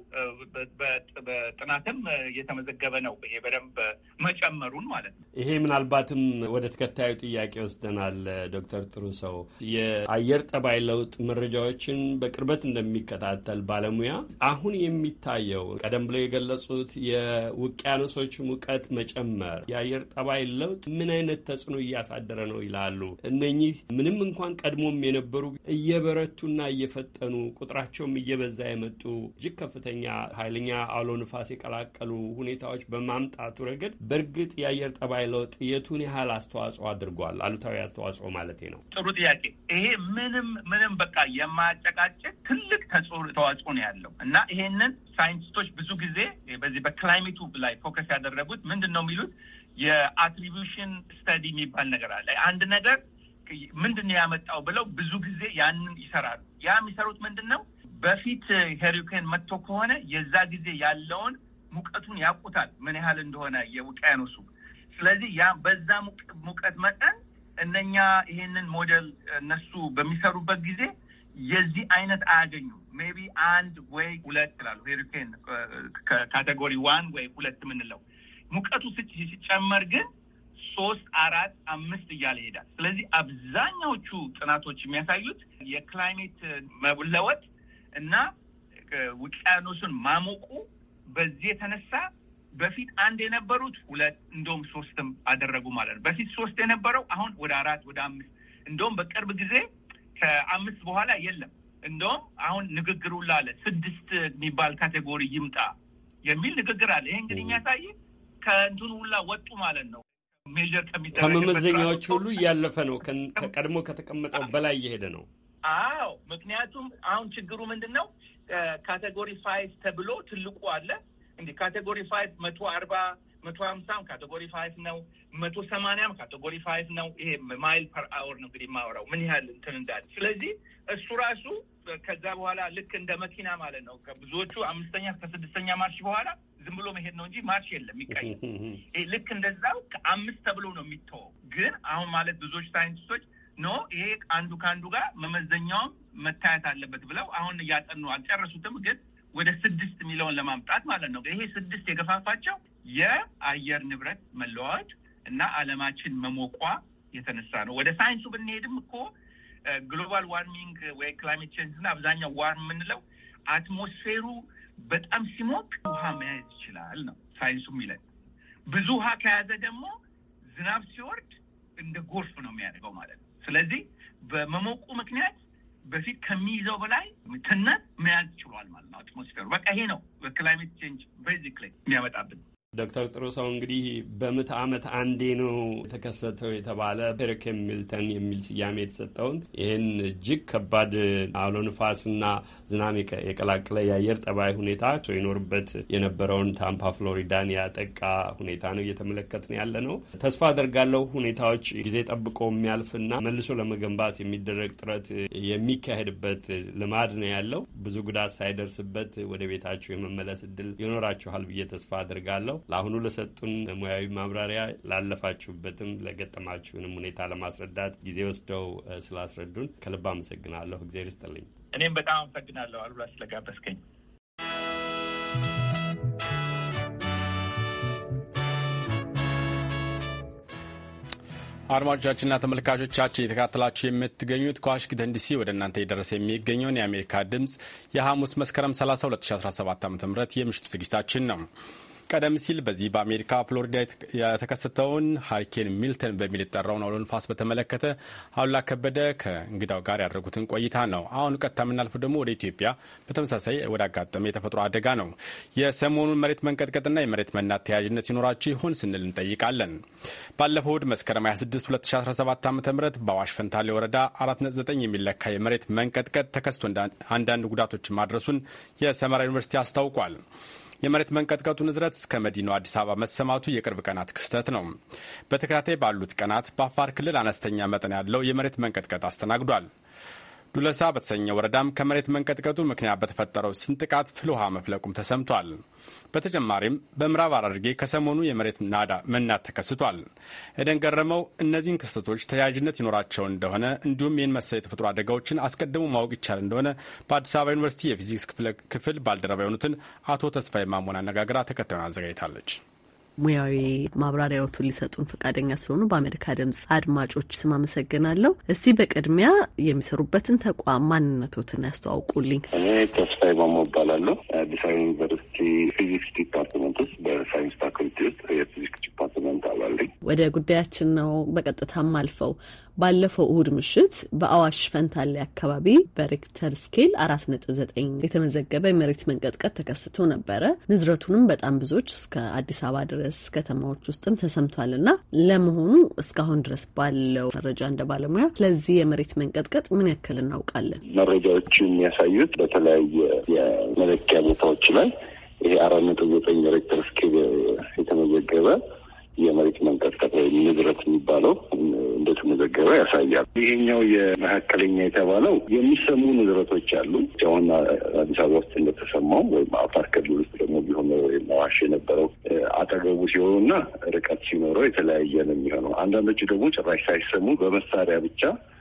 በጥናትም የተመዘገበ ነው ይሄ በደንብ መጨመሩን ማለት ነው። ይሄ ምናልባትም ወደ ተከታዩ ጥያቄ ወስደናል። ዶክተር ጥሩሰው የአየር ጠባይ ለውጥ መረጃዎችን በቅርበት እንደሚከታተል ባለሙያ አሁን የሚታየው ቀደም ብለው የገለጹት የውቅያኖሶች ሙቀት መጨመር የአየር ጠባይ ለውጥ ምን አይነት ተጽዕኖ እያሳደረ ነው ይላሉ? እነኚህ ምንም እንኳን ቀድሞም የነበሩ እየበረቱና እየፈጠኑ ቁጥራቸውም እየበዛ የመጡ እጅግ ከፍተኛ ኃይለኛ አውሎ ንፋስ የቀላቀሉ ሁኔታዎች በማምጣቱ ረገድ በእርግጥ የአየር ጠባይ ለውጥ የቱን ያህል አስተዋጽኦ አድርጓል? አሉታዊ አስተዋጽኦ ማለቴ ነው። ጥሩ ጥያቄ። ይሄ ምንም ምንም በቃ የማያጨቃጭቅ ትልቅ ተዋጽኦ ነው ያለው እና ይሄንን ሳይንቲስቶች ብዙ ጊዜ በዚህ በክላይሜቱ ላይ ፎከስ ያደረጉት ምንድን ነው የሚሉት የአትሪቢዩሽን ስተዲ የሚባል ነገር አለ። አንድ ነገር ምንድን ነው ያመጣው ብለው ብዙ ጊዜ ያንን ይሰራሉ። ያ የሚሰሩት ምንድን ነው በፊት ሄሪኬን መጥቶ ከሆነ የዛ ጊዜ ያለውን ሙቀቱን ያውቁታል ምን ያህል እንደሆነ የውቅያኖሱ። ስለዚህ ያ በዛ ሙቀት መጠን እነኛ ይሄንን ሞዴል እነሱ በሚሰሩበት ጊዜ የዚህ አይነት አያገኙም። ሜቢ አንድ ወይ ሁለት ይላሉ ሄሪኬን ካቴጎሪ ዋን ወይ ሁለት የምንለው ሙቀቱ ሲጨመር ግን ሶስት አራት አምስት እያለ ይሄዳል። ስለዚህ አብዛኛዎቹ ጥናቶች የሚያሳዩት የክላይሜት መለወጥ እና ውቅያኖሱን ማሞቁ በዚህ የተነሳ በፊት አንድ የነበሩት ሁለት እንደውም ሶስትም አደረጉ ማለት ነው። በፊት ሶስት የነበረው አሁን ወደ አራት ወደ አምስት እንደውም በቅርብ ጊዜ ከአምስት በኋላ የለም። እንደውም አሁን ንግግሩ ላለ ስድስት የሚባል ካቴጎሪ ይምጣ የሚል ንግግር አለ። ይሄ እንግዲህ የሚያሳይ ከእንትኑ ሁላ ወጡ ማለት ነው። ሜጀር ከመመዘኛዎች ሁሉ እያለፈ ነው። ከቀድሞ ከተቀመጠው በላይ እየሄደ ነው። አዎ፣ ምክንያቱም አሁን ችግሩ ምንድን ነው? ካቴጎሪ ፋይቭ ተብሎ ትልቁ አለ እንዴ ካቴጎሪ ፋይቭ መቶ አርባ መቶ ሀምሳም ካቴጎሪ ፋይቭ ነው፣ መቶ ሰማንያም ካቴጎሪ ፋይቭ ነው። ይሄ ማይል ፐር አወር ነው እንግዲህ የማወራው ምን ያህል እንትን እንዳለ። ስለዚህ እሱ ራሱ ከዛ በኋላ ልክ እንደ መኪና ማለት ነው። ከብዙዎቹ አምስተኛ ከስድስተኛ ማርሽ በኋላ ዝም ብሎ መሄድ ነው እንጂ ማርሽ የለም ይቀየር። ይሄ ልክ እንደዛው ከአምስት ተብሎ ነው የሚተወው። ግን አሁን ማለት ብዙዎች ሳይንቲስቶች ኖ ይሄ አንዱ ከአንዱ ጋር መመዘኛውም መታየት አለበት ብለው አሁን እያጠኑ አልጨረሱትም። ግን ወደ ስድስት የሚለውን ለማምጣት ማለት ነው። ይሄ ስድስት የገፋፋቸው የአየር ንብረት መለዋወጥ እና ዓለማችን መሞቋ የተነሳ ነው። ወደ ሳይንሱ ብንሄድም እኮ ግሎባል ዋርሚንግ ወይ ክላይሜት ቼንጅ እና አብዛኛው ዋርም የምንለው አትሞስፌሩ በጣም ሲሞቅ ውሃ መያዝ ይችላል ነው ሳይንሱ የሚለን። ብዙ ውሃ ከያዘ ደግሞ ዝናብ ሲወርድ እንደ ጎርፍ ነው የሚያደርገው ማለት ነው። ስለዚህ በመሞቁ ምክንያት በፊት ከሚይዘው በላይ ትነት መያዝ ችሏል ማለት ነው አትሞስፌሩ። በቃ ይሄ ነው በክላይሜት ቼንጅ ቤዚክሊ የሚያመጣብን። ዶክተር ጥሩሰው እንግዲህ በምዕተ ዓመት አንዴ ነው የተከሰተው የተባለ ሄሪኬን ሚልተን የሚል ስያሜ የተሰጠውን ይህን እጅግ ከባድ አውሎ ንፋስና ዝናብ የቀላቀለ የአየር ጠባይ ሁኔታ ይኖርበት የነበረውን ታምፓ ፍሎሪዳን ያጠቃ ሁኔታ ነው እየተመለከትን ያለ ነው። ተስፋ አደርጋለሁ ሁኔታዎች ጊዜ ጠብቆ የሚያልፍና መልሶ ለመገንባት የሚደረግ ጥረት የሚካሄድበት ልማድ ነው ያለው። ብዙ ጉዳት ሳይደርስበት ወደ ቤታችሁ የመመለስ እድል ይኖራችኋል ብዬ ተስፋ አደርጋለሁ። ለአሁኑ ለሰጡን ሙያዊ ማብራሪያ ላለፋችሁበትም ለገጠማችሁንም ሁኔታ ለማስረዳት ጊዜ ወስደው ስላስረዱን ከልብ አመሰግናለሁ። እግዚአብሔር ይስጥልኝ። እኔም በጣም አመሰግናለሁ አሉላ ስለጋበዝከኝ። አድማጮቻችንና ተመልካቾቻችን የተከታተላችሁ የምትገኙት ከዋሽንግተን ዲሲ ወደ እናንተ የደረሰ የሚገኘውን የአሜሪካ ድምፅ የሐሙስ መስከረም ሰላሳ ሁለት ሺ አስራ ሰባት ዓ.ም የምሽቱ ዝግጅታችን ነው። ቀደም ሲል በዚህ በአሜሪካ ፍሎሪዳ የተከሰተውን ሃሪኬን ሚልተን በሚል የጠራውን አውሎ ንፋስ በተመለከተ አሉላ ከበደ ከእንግዳው ጋር ያደረጉትን ቆይታ ነው። አሁን ቀጥታ የምናልፈው ደግሞ ወደ ኢትዮጵያ በተመሳሳይ ወደ አጋጠመ የተፈጥሮ አደጋ ነው። የሰሞኑን መሬት መንቀጥቀጥና የመሬት መናድ ተያያዥነት ይኖራቸው ይሆን ስንል እንጠይቃለን። ባለፈው እሁድ መስከረም ሃያ ስድስት ሁለት ሺ አስራ ሰባት ዓ.ም በአዋሽ ፈንታሌ ወረዳ አራት ነጥብ ዘጠኝ የሚለካ የመሬት መንቀጥቀጥ ተከስቶ አንዳንድ ጉዳቶችን ማድረሱን የሰመራ ዩኒቨርሲቲ አስታውቋል። የመሬት መንቀጥቀጡ ንዝረት እስከ መዲናው አዲስ አበባ መሰማቱ የቅርብ ቀናት ክስተት ነው። በተከታታይ ባሉት ቀናት በአፋር ክልል አነስተኛ መጠን ያለው የመሬት መንቀጥቀጥ አስተናግዷል። ዱለሳ በተሰኘ ወረዳም ከመሬት መንቀጥቀጡ ምክንያት በተፈጠረው ስንጥቃት ፍል ውሃ መፍለቁም ተሰምቷል። በተጨማሪም በምዕራብ ሐረርጌ ከሰሞኑ የመሬት ናዳ መናድ ተከስቷል። ኤደን ገረመው እነዚህን ክስተቶች ተያያዥነት ይኖራቸው እንደሆነ እንዲሁም ይህን መሰል የተፈጥሮ አደጋዎችን አስቀድሞ ማወቅ ይቻል እንደሆነ በአዲስ አበባ ዩኒቨርሲቲ የፊዚክስ ክፍል ባልደረባ የሆኑትን አቶ ተስፋዬ ማሞን አነጋግራ ተከታዩን አዘጋጅታለች። ሙያዊ ማብራሪያዎቱን ሊሰጡን ፈቃደኛ ስለሆኑ በአሜሪካ ድምጽ አድማጮች ስም አመሰግናለሁ። እስቲ በቅድሚያ የሚሰሩበትን ተቋም ማንነቶትን ያስተዋውቁልኝ። እኔ ተስፋዬ ማሞ እባላለሁ። አዲስ አበባ ዩኒቨርሲቲ ፊዚክስ ዲፓርትመንት ውስጥ በሳይንስ ፋኩልቲ ውስጥ የፊዚክስ ዲፓርትመንት አባል ነኝ። ወደ ጉዳያችን ነው በቀጥታም አልፈው ባለፈው እሁድ ምሽት በአዋሽ ፈንታሌ አካባቢ በሬክተር ስኬል አራት ነጥብ ዘጠኝ የተመዘገበ የመሬት መንቀጥቀጥ ተከስቶ ነበረ። ንዝረቱንም በጣም ብዙዎች እስከ አዲስ አበባ ድረስ ከተማዎች ውስጥም ተሰምቷልና ለመሆኑ እስካሁን ድረስ ባለው መረጃ እንደ ባለሙያ ስለዚህ የመሬት መንቀጥቀጥ ምን ያክል እናውቃለን? መረጃዎቹ የሚያሳዩት በተለያየ የመለኪያ ቦታዎች ላይ ይሄ አራት ነጥብ ዘጠኝ ሬክተር ስኬል የተመዘገበ የመሬት መንቀጥቀጥ ወይም ንዝረት የሚባለው እንደተመዘገበ ያሳያል። ይሄኛው የመካከለኛ የተባለው የሚሰሙ ንዝረቶች አሉ። አሁን አዲስ አበባ ውስጥ እንደተሰማው ወይም አፋር ክልል ውስጥ ደግሞ ቢሆን ወይም አዋሽ የነበረው አጠገቡ ሲሆኑና ርቀት ሲኖረው የተለያየ ነው የሚሆነው። አንዳንዶቹ ደግሞ ጭራሽ ሳይሰሙ በመሳሪያ ብቻ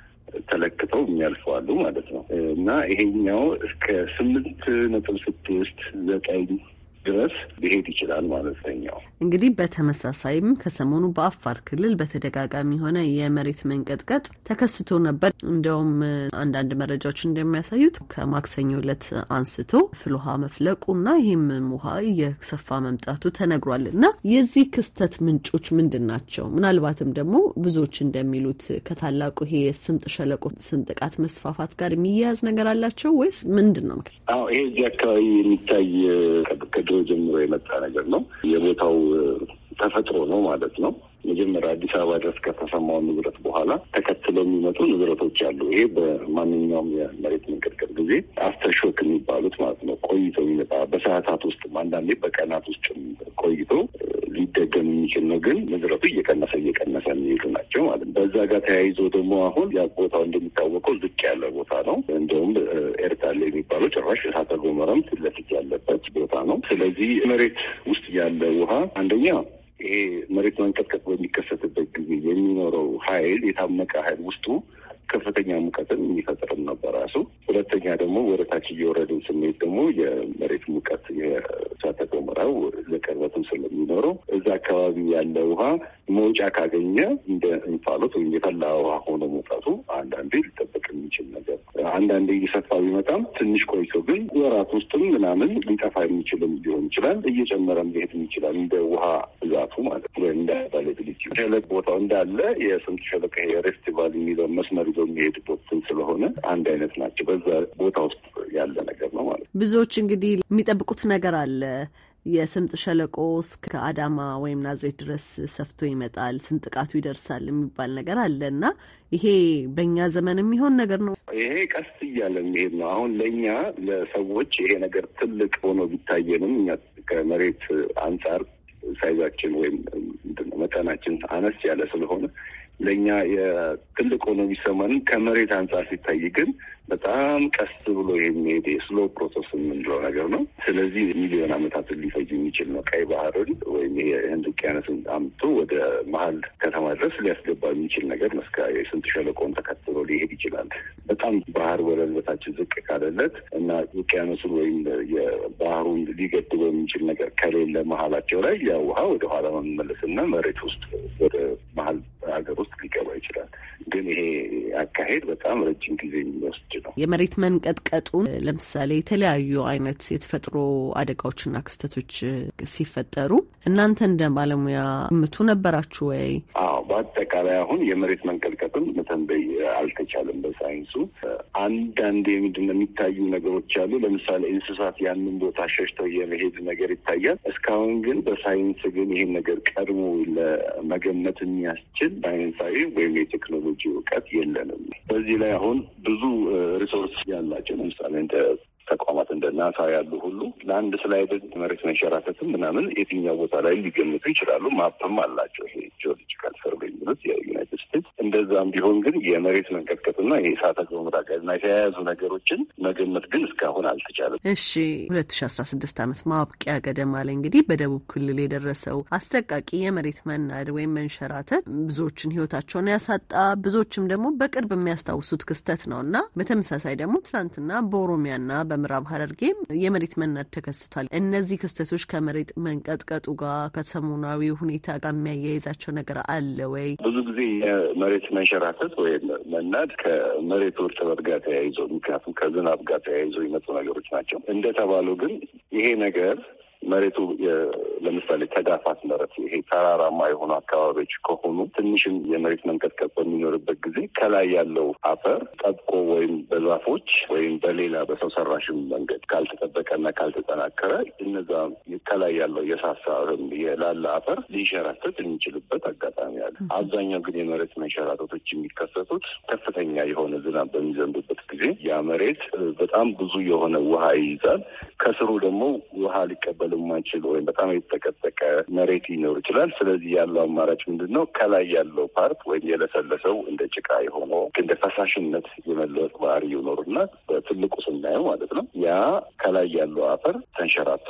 ተለክተው የሚያልፈዋሉ ማለት ነው እና ይሄኛው እስከ ስምንት ነጥብ ስድስት ዘጠኝ ድረስ ሊሄድ ይችላል ማለት ነው። እንግዲህ በተመሳሳይም ከሰሞኑ በአፋር ክልል በተደጋጋሚ የሆነ የመሬት መንቀጥቀጥ ተከስቶ ነበር። እንደውም አንዳንድ መረጃዎች እንደሚያሳዩት ከማክሰኞ ዕለት አንስቶ ፍል ውሃ መፍለቁና ይህም ውሃ እየሰፋ መምጣቱ ተነግሯል እና የዚህ ክስተት ምንጮች ምንድን ናቸው? ምናልባትም ደግሞ ብዙዎች እንደሚሉት ከታላቁ ይሄ የስምጥ ሸለቆ ስንጥቃት መስፋፋት ጋር የሚያያዝ ነገር አላቸው ወይስ ምንድን ነው? አዎ ይሄ እዚህ አካባቢ የሚታይ ከድሮ ጀምሮ የመጣ ነገር ነው። የቦታው ተፈጥሮ ነው ማለት ነው። መጀመሪያ አዲስ አበባ ድረስ ከተሰማው ንዝረት በኋላ ተከትለው የሚመጡ ንዝረቶች አሉ። ይሄ በማንኛውም የመሬት መንቀጥቀጥ ጊዜ አፍተርሾክ የሚባሉት ማለት ነው። ቆይቶ የሚመጣ በሰዓታት ውስጥ አንዳንዴ በቀናት ውስጥ ቆይቶ ሊደገም የሚችል ነው። ግን ንዝረቱ እየቀነሰ እየቀነሰ የሚሄዱ ናቸው ማለት ነው። በዛ ጋር ተያይዞ ደግሞ አሁን ያ ቦታው እንደሚታወቀው ዝቅ ያለ ቦታ ነው። እንደውም ኤርታሌ የሚባለው ጭራሽ እሳተ ገሞራም ፊት ለፊት ያለበት ቦታ ነው። ስለዚህ መሬት ውስጥ ያለ ውሃ አንደኛ ይሄ መሬት መንቀጥቀጥ በሚከሰትበት ጊዜ የሚኖረው ኃይል የታመቀ ኃይል ውስጡ ከፍተኛ ሙቀትን የሚፈጥርም ነው በራሱ። ሁለተኛ ደግሞ ወደ ታች እየወረድን ስንሄድ ደግሞ የመሬት ሙቀት የእሳተ ገሞራው ለቅርበትም ስለሚኖረው እዛ አካባቢ ያለ ውሃ መውጫ ካገኘ እንደ እንፋሎት ወይም የፈላ ውሃ ሆኖ መውጣቱ አንዳንዴ ሊጠበቅ የሚችል ነገር፣ አንዳንዴ እየሰፋ ቢመጣም ትንሽ ቆይቶ ግን ወራት ውስጥም ምናምን ሊጠፋ የሚችልም ሊሆን ይችላል። እየጨመረም ሊሄድ ይችላል እንደ ውሃ ብዛቱ ማለት ነው። እንደ አቫይላቢሊቲ ሸለቅ ቦታው እንዳለ የስምጥ ሸለቆ የሬፍት ቫሊ የሚለው መስመር ይዞ የሚሄድበት ስለሆነ አንድ አይነት ናቸው። በዛ ቦታ ውስጥ ያለ ነገር ነው ማለት ነው። ብዙዎች እንግዲህ የሚጠብቁት ነገር አለ። የስምጥ ሸለቆ እስከ አዳማ ወይም ናዝሬት ድረስ ሰፍቶ ይመጣል፣ ስንጥቃቱ ይደርሳል የሚባል ነገር አለ እና ይሄ በእኛ ዘመን የሚሆን ነገር ነው? ይሄ ቀስ እያለ የሚሄድ ነው። አሁን ለእኛ ለሰዎች ይሄ ነገር ትልቅ ሆኖ ቢታየንም እኛ ከመሬት አንጻር ሳይዛችን ወይም መጠናችን አነስ ያለ ስለሆነ ለእኛ የትልቅ ሆኖ ቢሰማንም ከመሬት አንጻር ሲታይ ግን በጣም ቀስ ብሎ የሚሄድ ስሎ ፕሮሰስ የምንለው ነገር ነው። ስለዚህ ሚሊዮን ዓመታትን ሊፈጅ የሚችል ነው። ቀይ ባህርን ወይም የህንድ ውቅያኖስን አምጥቶ ወደ መሀል ከተማ ድረስ ሊያስገባ የሚችል ነገር ነው። እስከ የስምጥ ሸለቆን ተከትሎ ሊሄድ ይችላል። በጣም ባህር ወለል በታችን ዝቅ ካለለት እና ውቅያኖሱን ወይም የባህሩን ሊገድበው የሚችል ነገር ከሌለ መሀላቸው ላይ ያ ውሃ ወደ ኋላ መመለስና መሬት ውስጥ ወደ መሀል ሀገር ውስጥ ሊገባ ይችላል። ግን ይሄ አካሄድ በጣም ረጅም ጊዜ የሚወስድ ነው። የመሬት መንቀጥቀጡን ለምሳሌ የተለያዩ አይነት የተፈጥሮ አደጋዎችና ክስተቶች ሲፈጠሩ እናንተ እንደ ባለሙያ ምቱ ነበራችሁ ወይ? አዎ፣ በአጠቃላይ አሁን የመሬት መንቀጥቀጥን መተንበይ አልተቻለም በሳይንሱ። አንዳንድ ምንድን ነው የሚታዩ ነገሮች አሉ። ለምሳሌ እንስሳት ያንን ቦታ ሸሽተው የመሄድ ነገር ይታያል። እስካሁን ግን በሳይንስ ግን ይህን ነገር ቀድሞ ለመገመት የሚያስችል ሳይንሳዊ ወይም የቴክኖሎጂ እውቀት የለንም። በዚህ ላይ አሁን ብዙ ሪሶርስ ያላቸው ለምሳሌ እንደ ተቋማት እንደ ናሳ ያሉ ሁሉ ለአንድ ስላይድ መሬት መንሸራተትም ምናምን የትኛው ቦታ ላይ ሊገምቱ ይችላሉ። ማፕም አላቸው። ይሄ ጂኦሎጂካል ሰርቬይ የሚሉት የዩናይትድ ስቴትስ። እንደዛም ቢሆን ግን የመሬት መንቀጥቀጥና የእሳተ ገሞራ ጋዝና የተያያዙ ነገሮችን መገመት ግን እስካሁን አልተቻለም። እሺ፣ ሁለት ሺ አስራ ስድስት ዓመት ማብቂያ ገደማ ላይ እንግዲህ በደቡብ ክልል የደረሰው አስጠቃቂ የመሬት መናድ ወይም መንሸራተት ብዙዎችን ህይወታቸውን ያሳጣ፣ ብዙዎችም ደግሞ በቅርብ የሚያስታውሱት ክስተት ነው እና በተመሳሳይ ደግሞ ትናንትና በኦሮሚያና በምዕራብ ሐረርጌም የመሬት መናድ ተከስቷል። እነዚህ ክስተቶች ከመሬት መንቀጥቀጡ ጋር ከሰሞናዊ ሁኔታ ጋር የሚያያይዛቸው ነገር አለ ወይ? ብዙ ጊዜ የመሬት መንሸራተት ወይም መናድ ከመሬት እርጥበት ጋር ተያይዞ ምክንያቱም ከዝናብ ጋር ተያይዞ ይመጡ ነገሮች ናቸው። እንደተባለው ግን ይሄ ነገር መሬቱ ለምሳሌ ተዳፋት መሬት ይሄ ተራራማ የሆኑ አካባቢዎች ከሆኑ ትንሽም የመሬት መንቀጥቀጥ በሚኖርበት ጊዜ ከላይ ያለው አፈር ጠብቆ ወይም በዛፎች ወይም በሌላ በሰው ሰራሽም መንገድ ካልተጠበቀና ካልተጠናከረ እነዛ ከላይ ያለው የሳሳ የላለ አፈር ሊንሸራተት የሚችልበት አጋጣሚ አለ። አብዛኛው ግን የመሬት መንሸራተቶች የሚከሰቱት ከፍተኛ የሆነ ዝናብ በሚዘንብበት ጊዜ ያ መሬት በጣም ብዙ የሆነ ውሃ ይይዛል። ከስሩ ደግሞ ውሃ ሊቀበል የማይችል ወይም በጣም የተጠቀጠቀ መሬት ሊኖር ይችላል። ስለዚህ ያለው አማራጭ ምንድን ነው? ከላይ ያለው ፓርት ወይም የለሰለሰው እንደ ጭቃ የሆነው እንደ ፈሳሽነት የመለወጥ ባህሪ ይኖርና በትልቁ ስናየው ማለት ነው ያ ከላይ ያለው አፈር ተንሸራቶ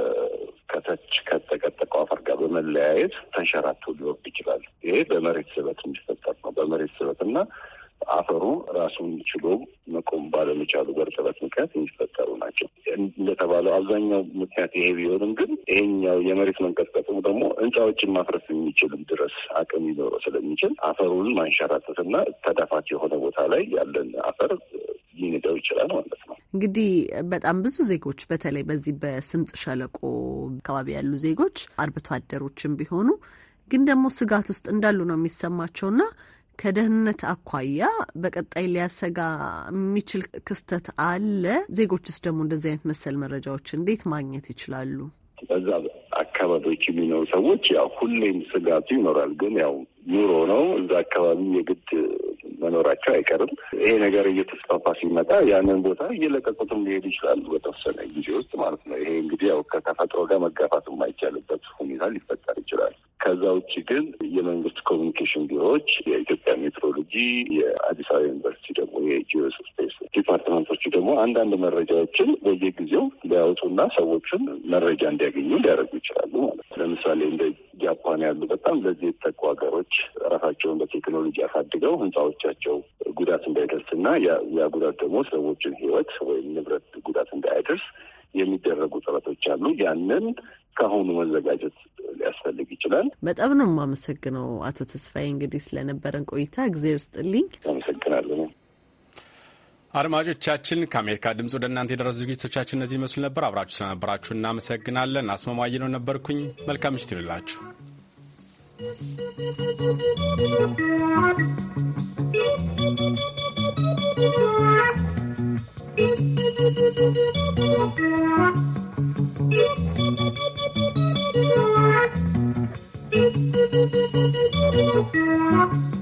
ከታች ከተጠቀጠቀው አፈር ጋር በመለያየት ተንሸራቶ ሊወርድ ይችላል። ይሄ በመሬት ስበት የሚፈጠር ነው። በመሬት ስበት እና አፈሩ ራሱን ችሎ መቆም ባለመቻሉ በእርጥበት ምክንያት የሚፈጠሩ ናቸው። እንደተባለው አብዛኛው ምክንያት ይሄ ቢሆንም ግን ይሄኛው የመሬት መንቀጥቀጡ ደግሞ ህንፃዎችን ማፍረስ የሚችልም ድረስ አቅም ሊኖረው ስለሚችል አፈሩን ማንሸራተትና ተዳፋት የሆነ ቦታ ላይ ያለን አፈር ሊንደው ይችላል ማለት ነው። እንግዲህ በጣም ብዙ ዜጎች በተለይ በዚህ በስምጥ ሸለቆ አካባቢ ያሉ ዜጎች አርብቶ አደሮችም ቢሆኑ ግን ደግሞ ስጋት ውስጥ እንዳሉ ነው የሚሰማቸውና ከደህንነት አኳያ በቀጣይ ሊያሰጋ የሚችል ክስተት አለ። ዜጎችስ ደግሞ እንደዚህ አይነት መሰል መረጃዎች እንዴት ማግኘት ይችላሉ? በዛ አካባቢዎች የሚኖሩ ሰዎች ያው ሁሌም ስጋቱ ይኖራል። ግን ያው ኑሮ ነው። እዛ አካባቢ የግድ መኖራቸው አይቀርም። ይሄ ነገር እየተስፋፋ ሲመጣ ያንን ቦታ እየለቀቁትም ሊሄዱ ይችላሉ በተወሰነ ጊዜ ውስጥ ማለት ነው። ይሄ እንግዲህ ያው ከተፈጥሮ ጋር መጋፋት የማይቻልበት ሁኔታ ሊፈጠር ይችላል። ከዛ ውጭ ግን የመንግስት ኮሚኒኬሽን ቢሮዎች፣ የኢትዮጵያ ሜትሮሎጂ፣ የአዲስ አበባ ዩኒቨርሲቲ ደግሞ የጂኦ ስፔስ ዲፓርትመንቶቹ ደግሞ አንዳንድ መረጃዎችን በየጊዜው ሊያወጡና ሰዎችን መረጃ እንዲያገኙ ሊያደርጉ ይችላሉ ማለት ነው። ለምሳሌ እንደ ጃፓን ያሉ በጣም ለዚህ የተጠቁ ሀገሮች ራሳቸውን በቴክኖሎጂ አሳድገው ህንፃዎቻቸው ጉዳት እንዳይደርስና ያ ጉዳት ደግሞ ሰዎችን ህይወት ወይም ንብረት ጉዳት እንዳይደርስ የሚደረጉ ጥረቶች አሉ። ያንን ከአሁኑ መዘጋጀት ሊያስፈልግ ይችላል። በጣም ነው የማመሰግነው አቶ ተስፋዬ እንግዲህ ስለነበረን ቆይታ እግዚአብሔር ይስጥልኝ። አመሰግናለሁ። አድማጮቻችን ከአሜሪካ ድምጽ ወደ እናንተ የደረሱ ዝግጅቶቻችን እነዚህ ይመስሉ ነበር። አብራችሁ ስለነበራችሁ እናመሰግናለን። አስማማኝ ነው ነበርኩኝ። መልካም ምሽት ይሁንላችሁ። Thank you.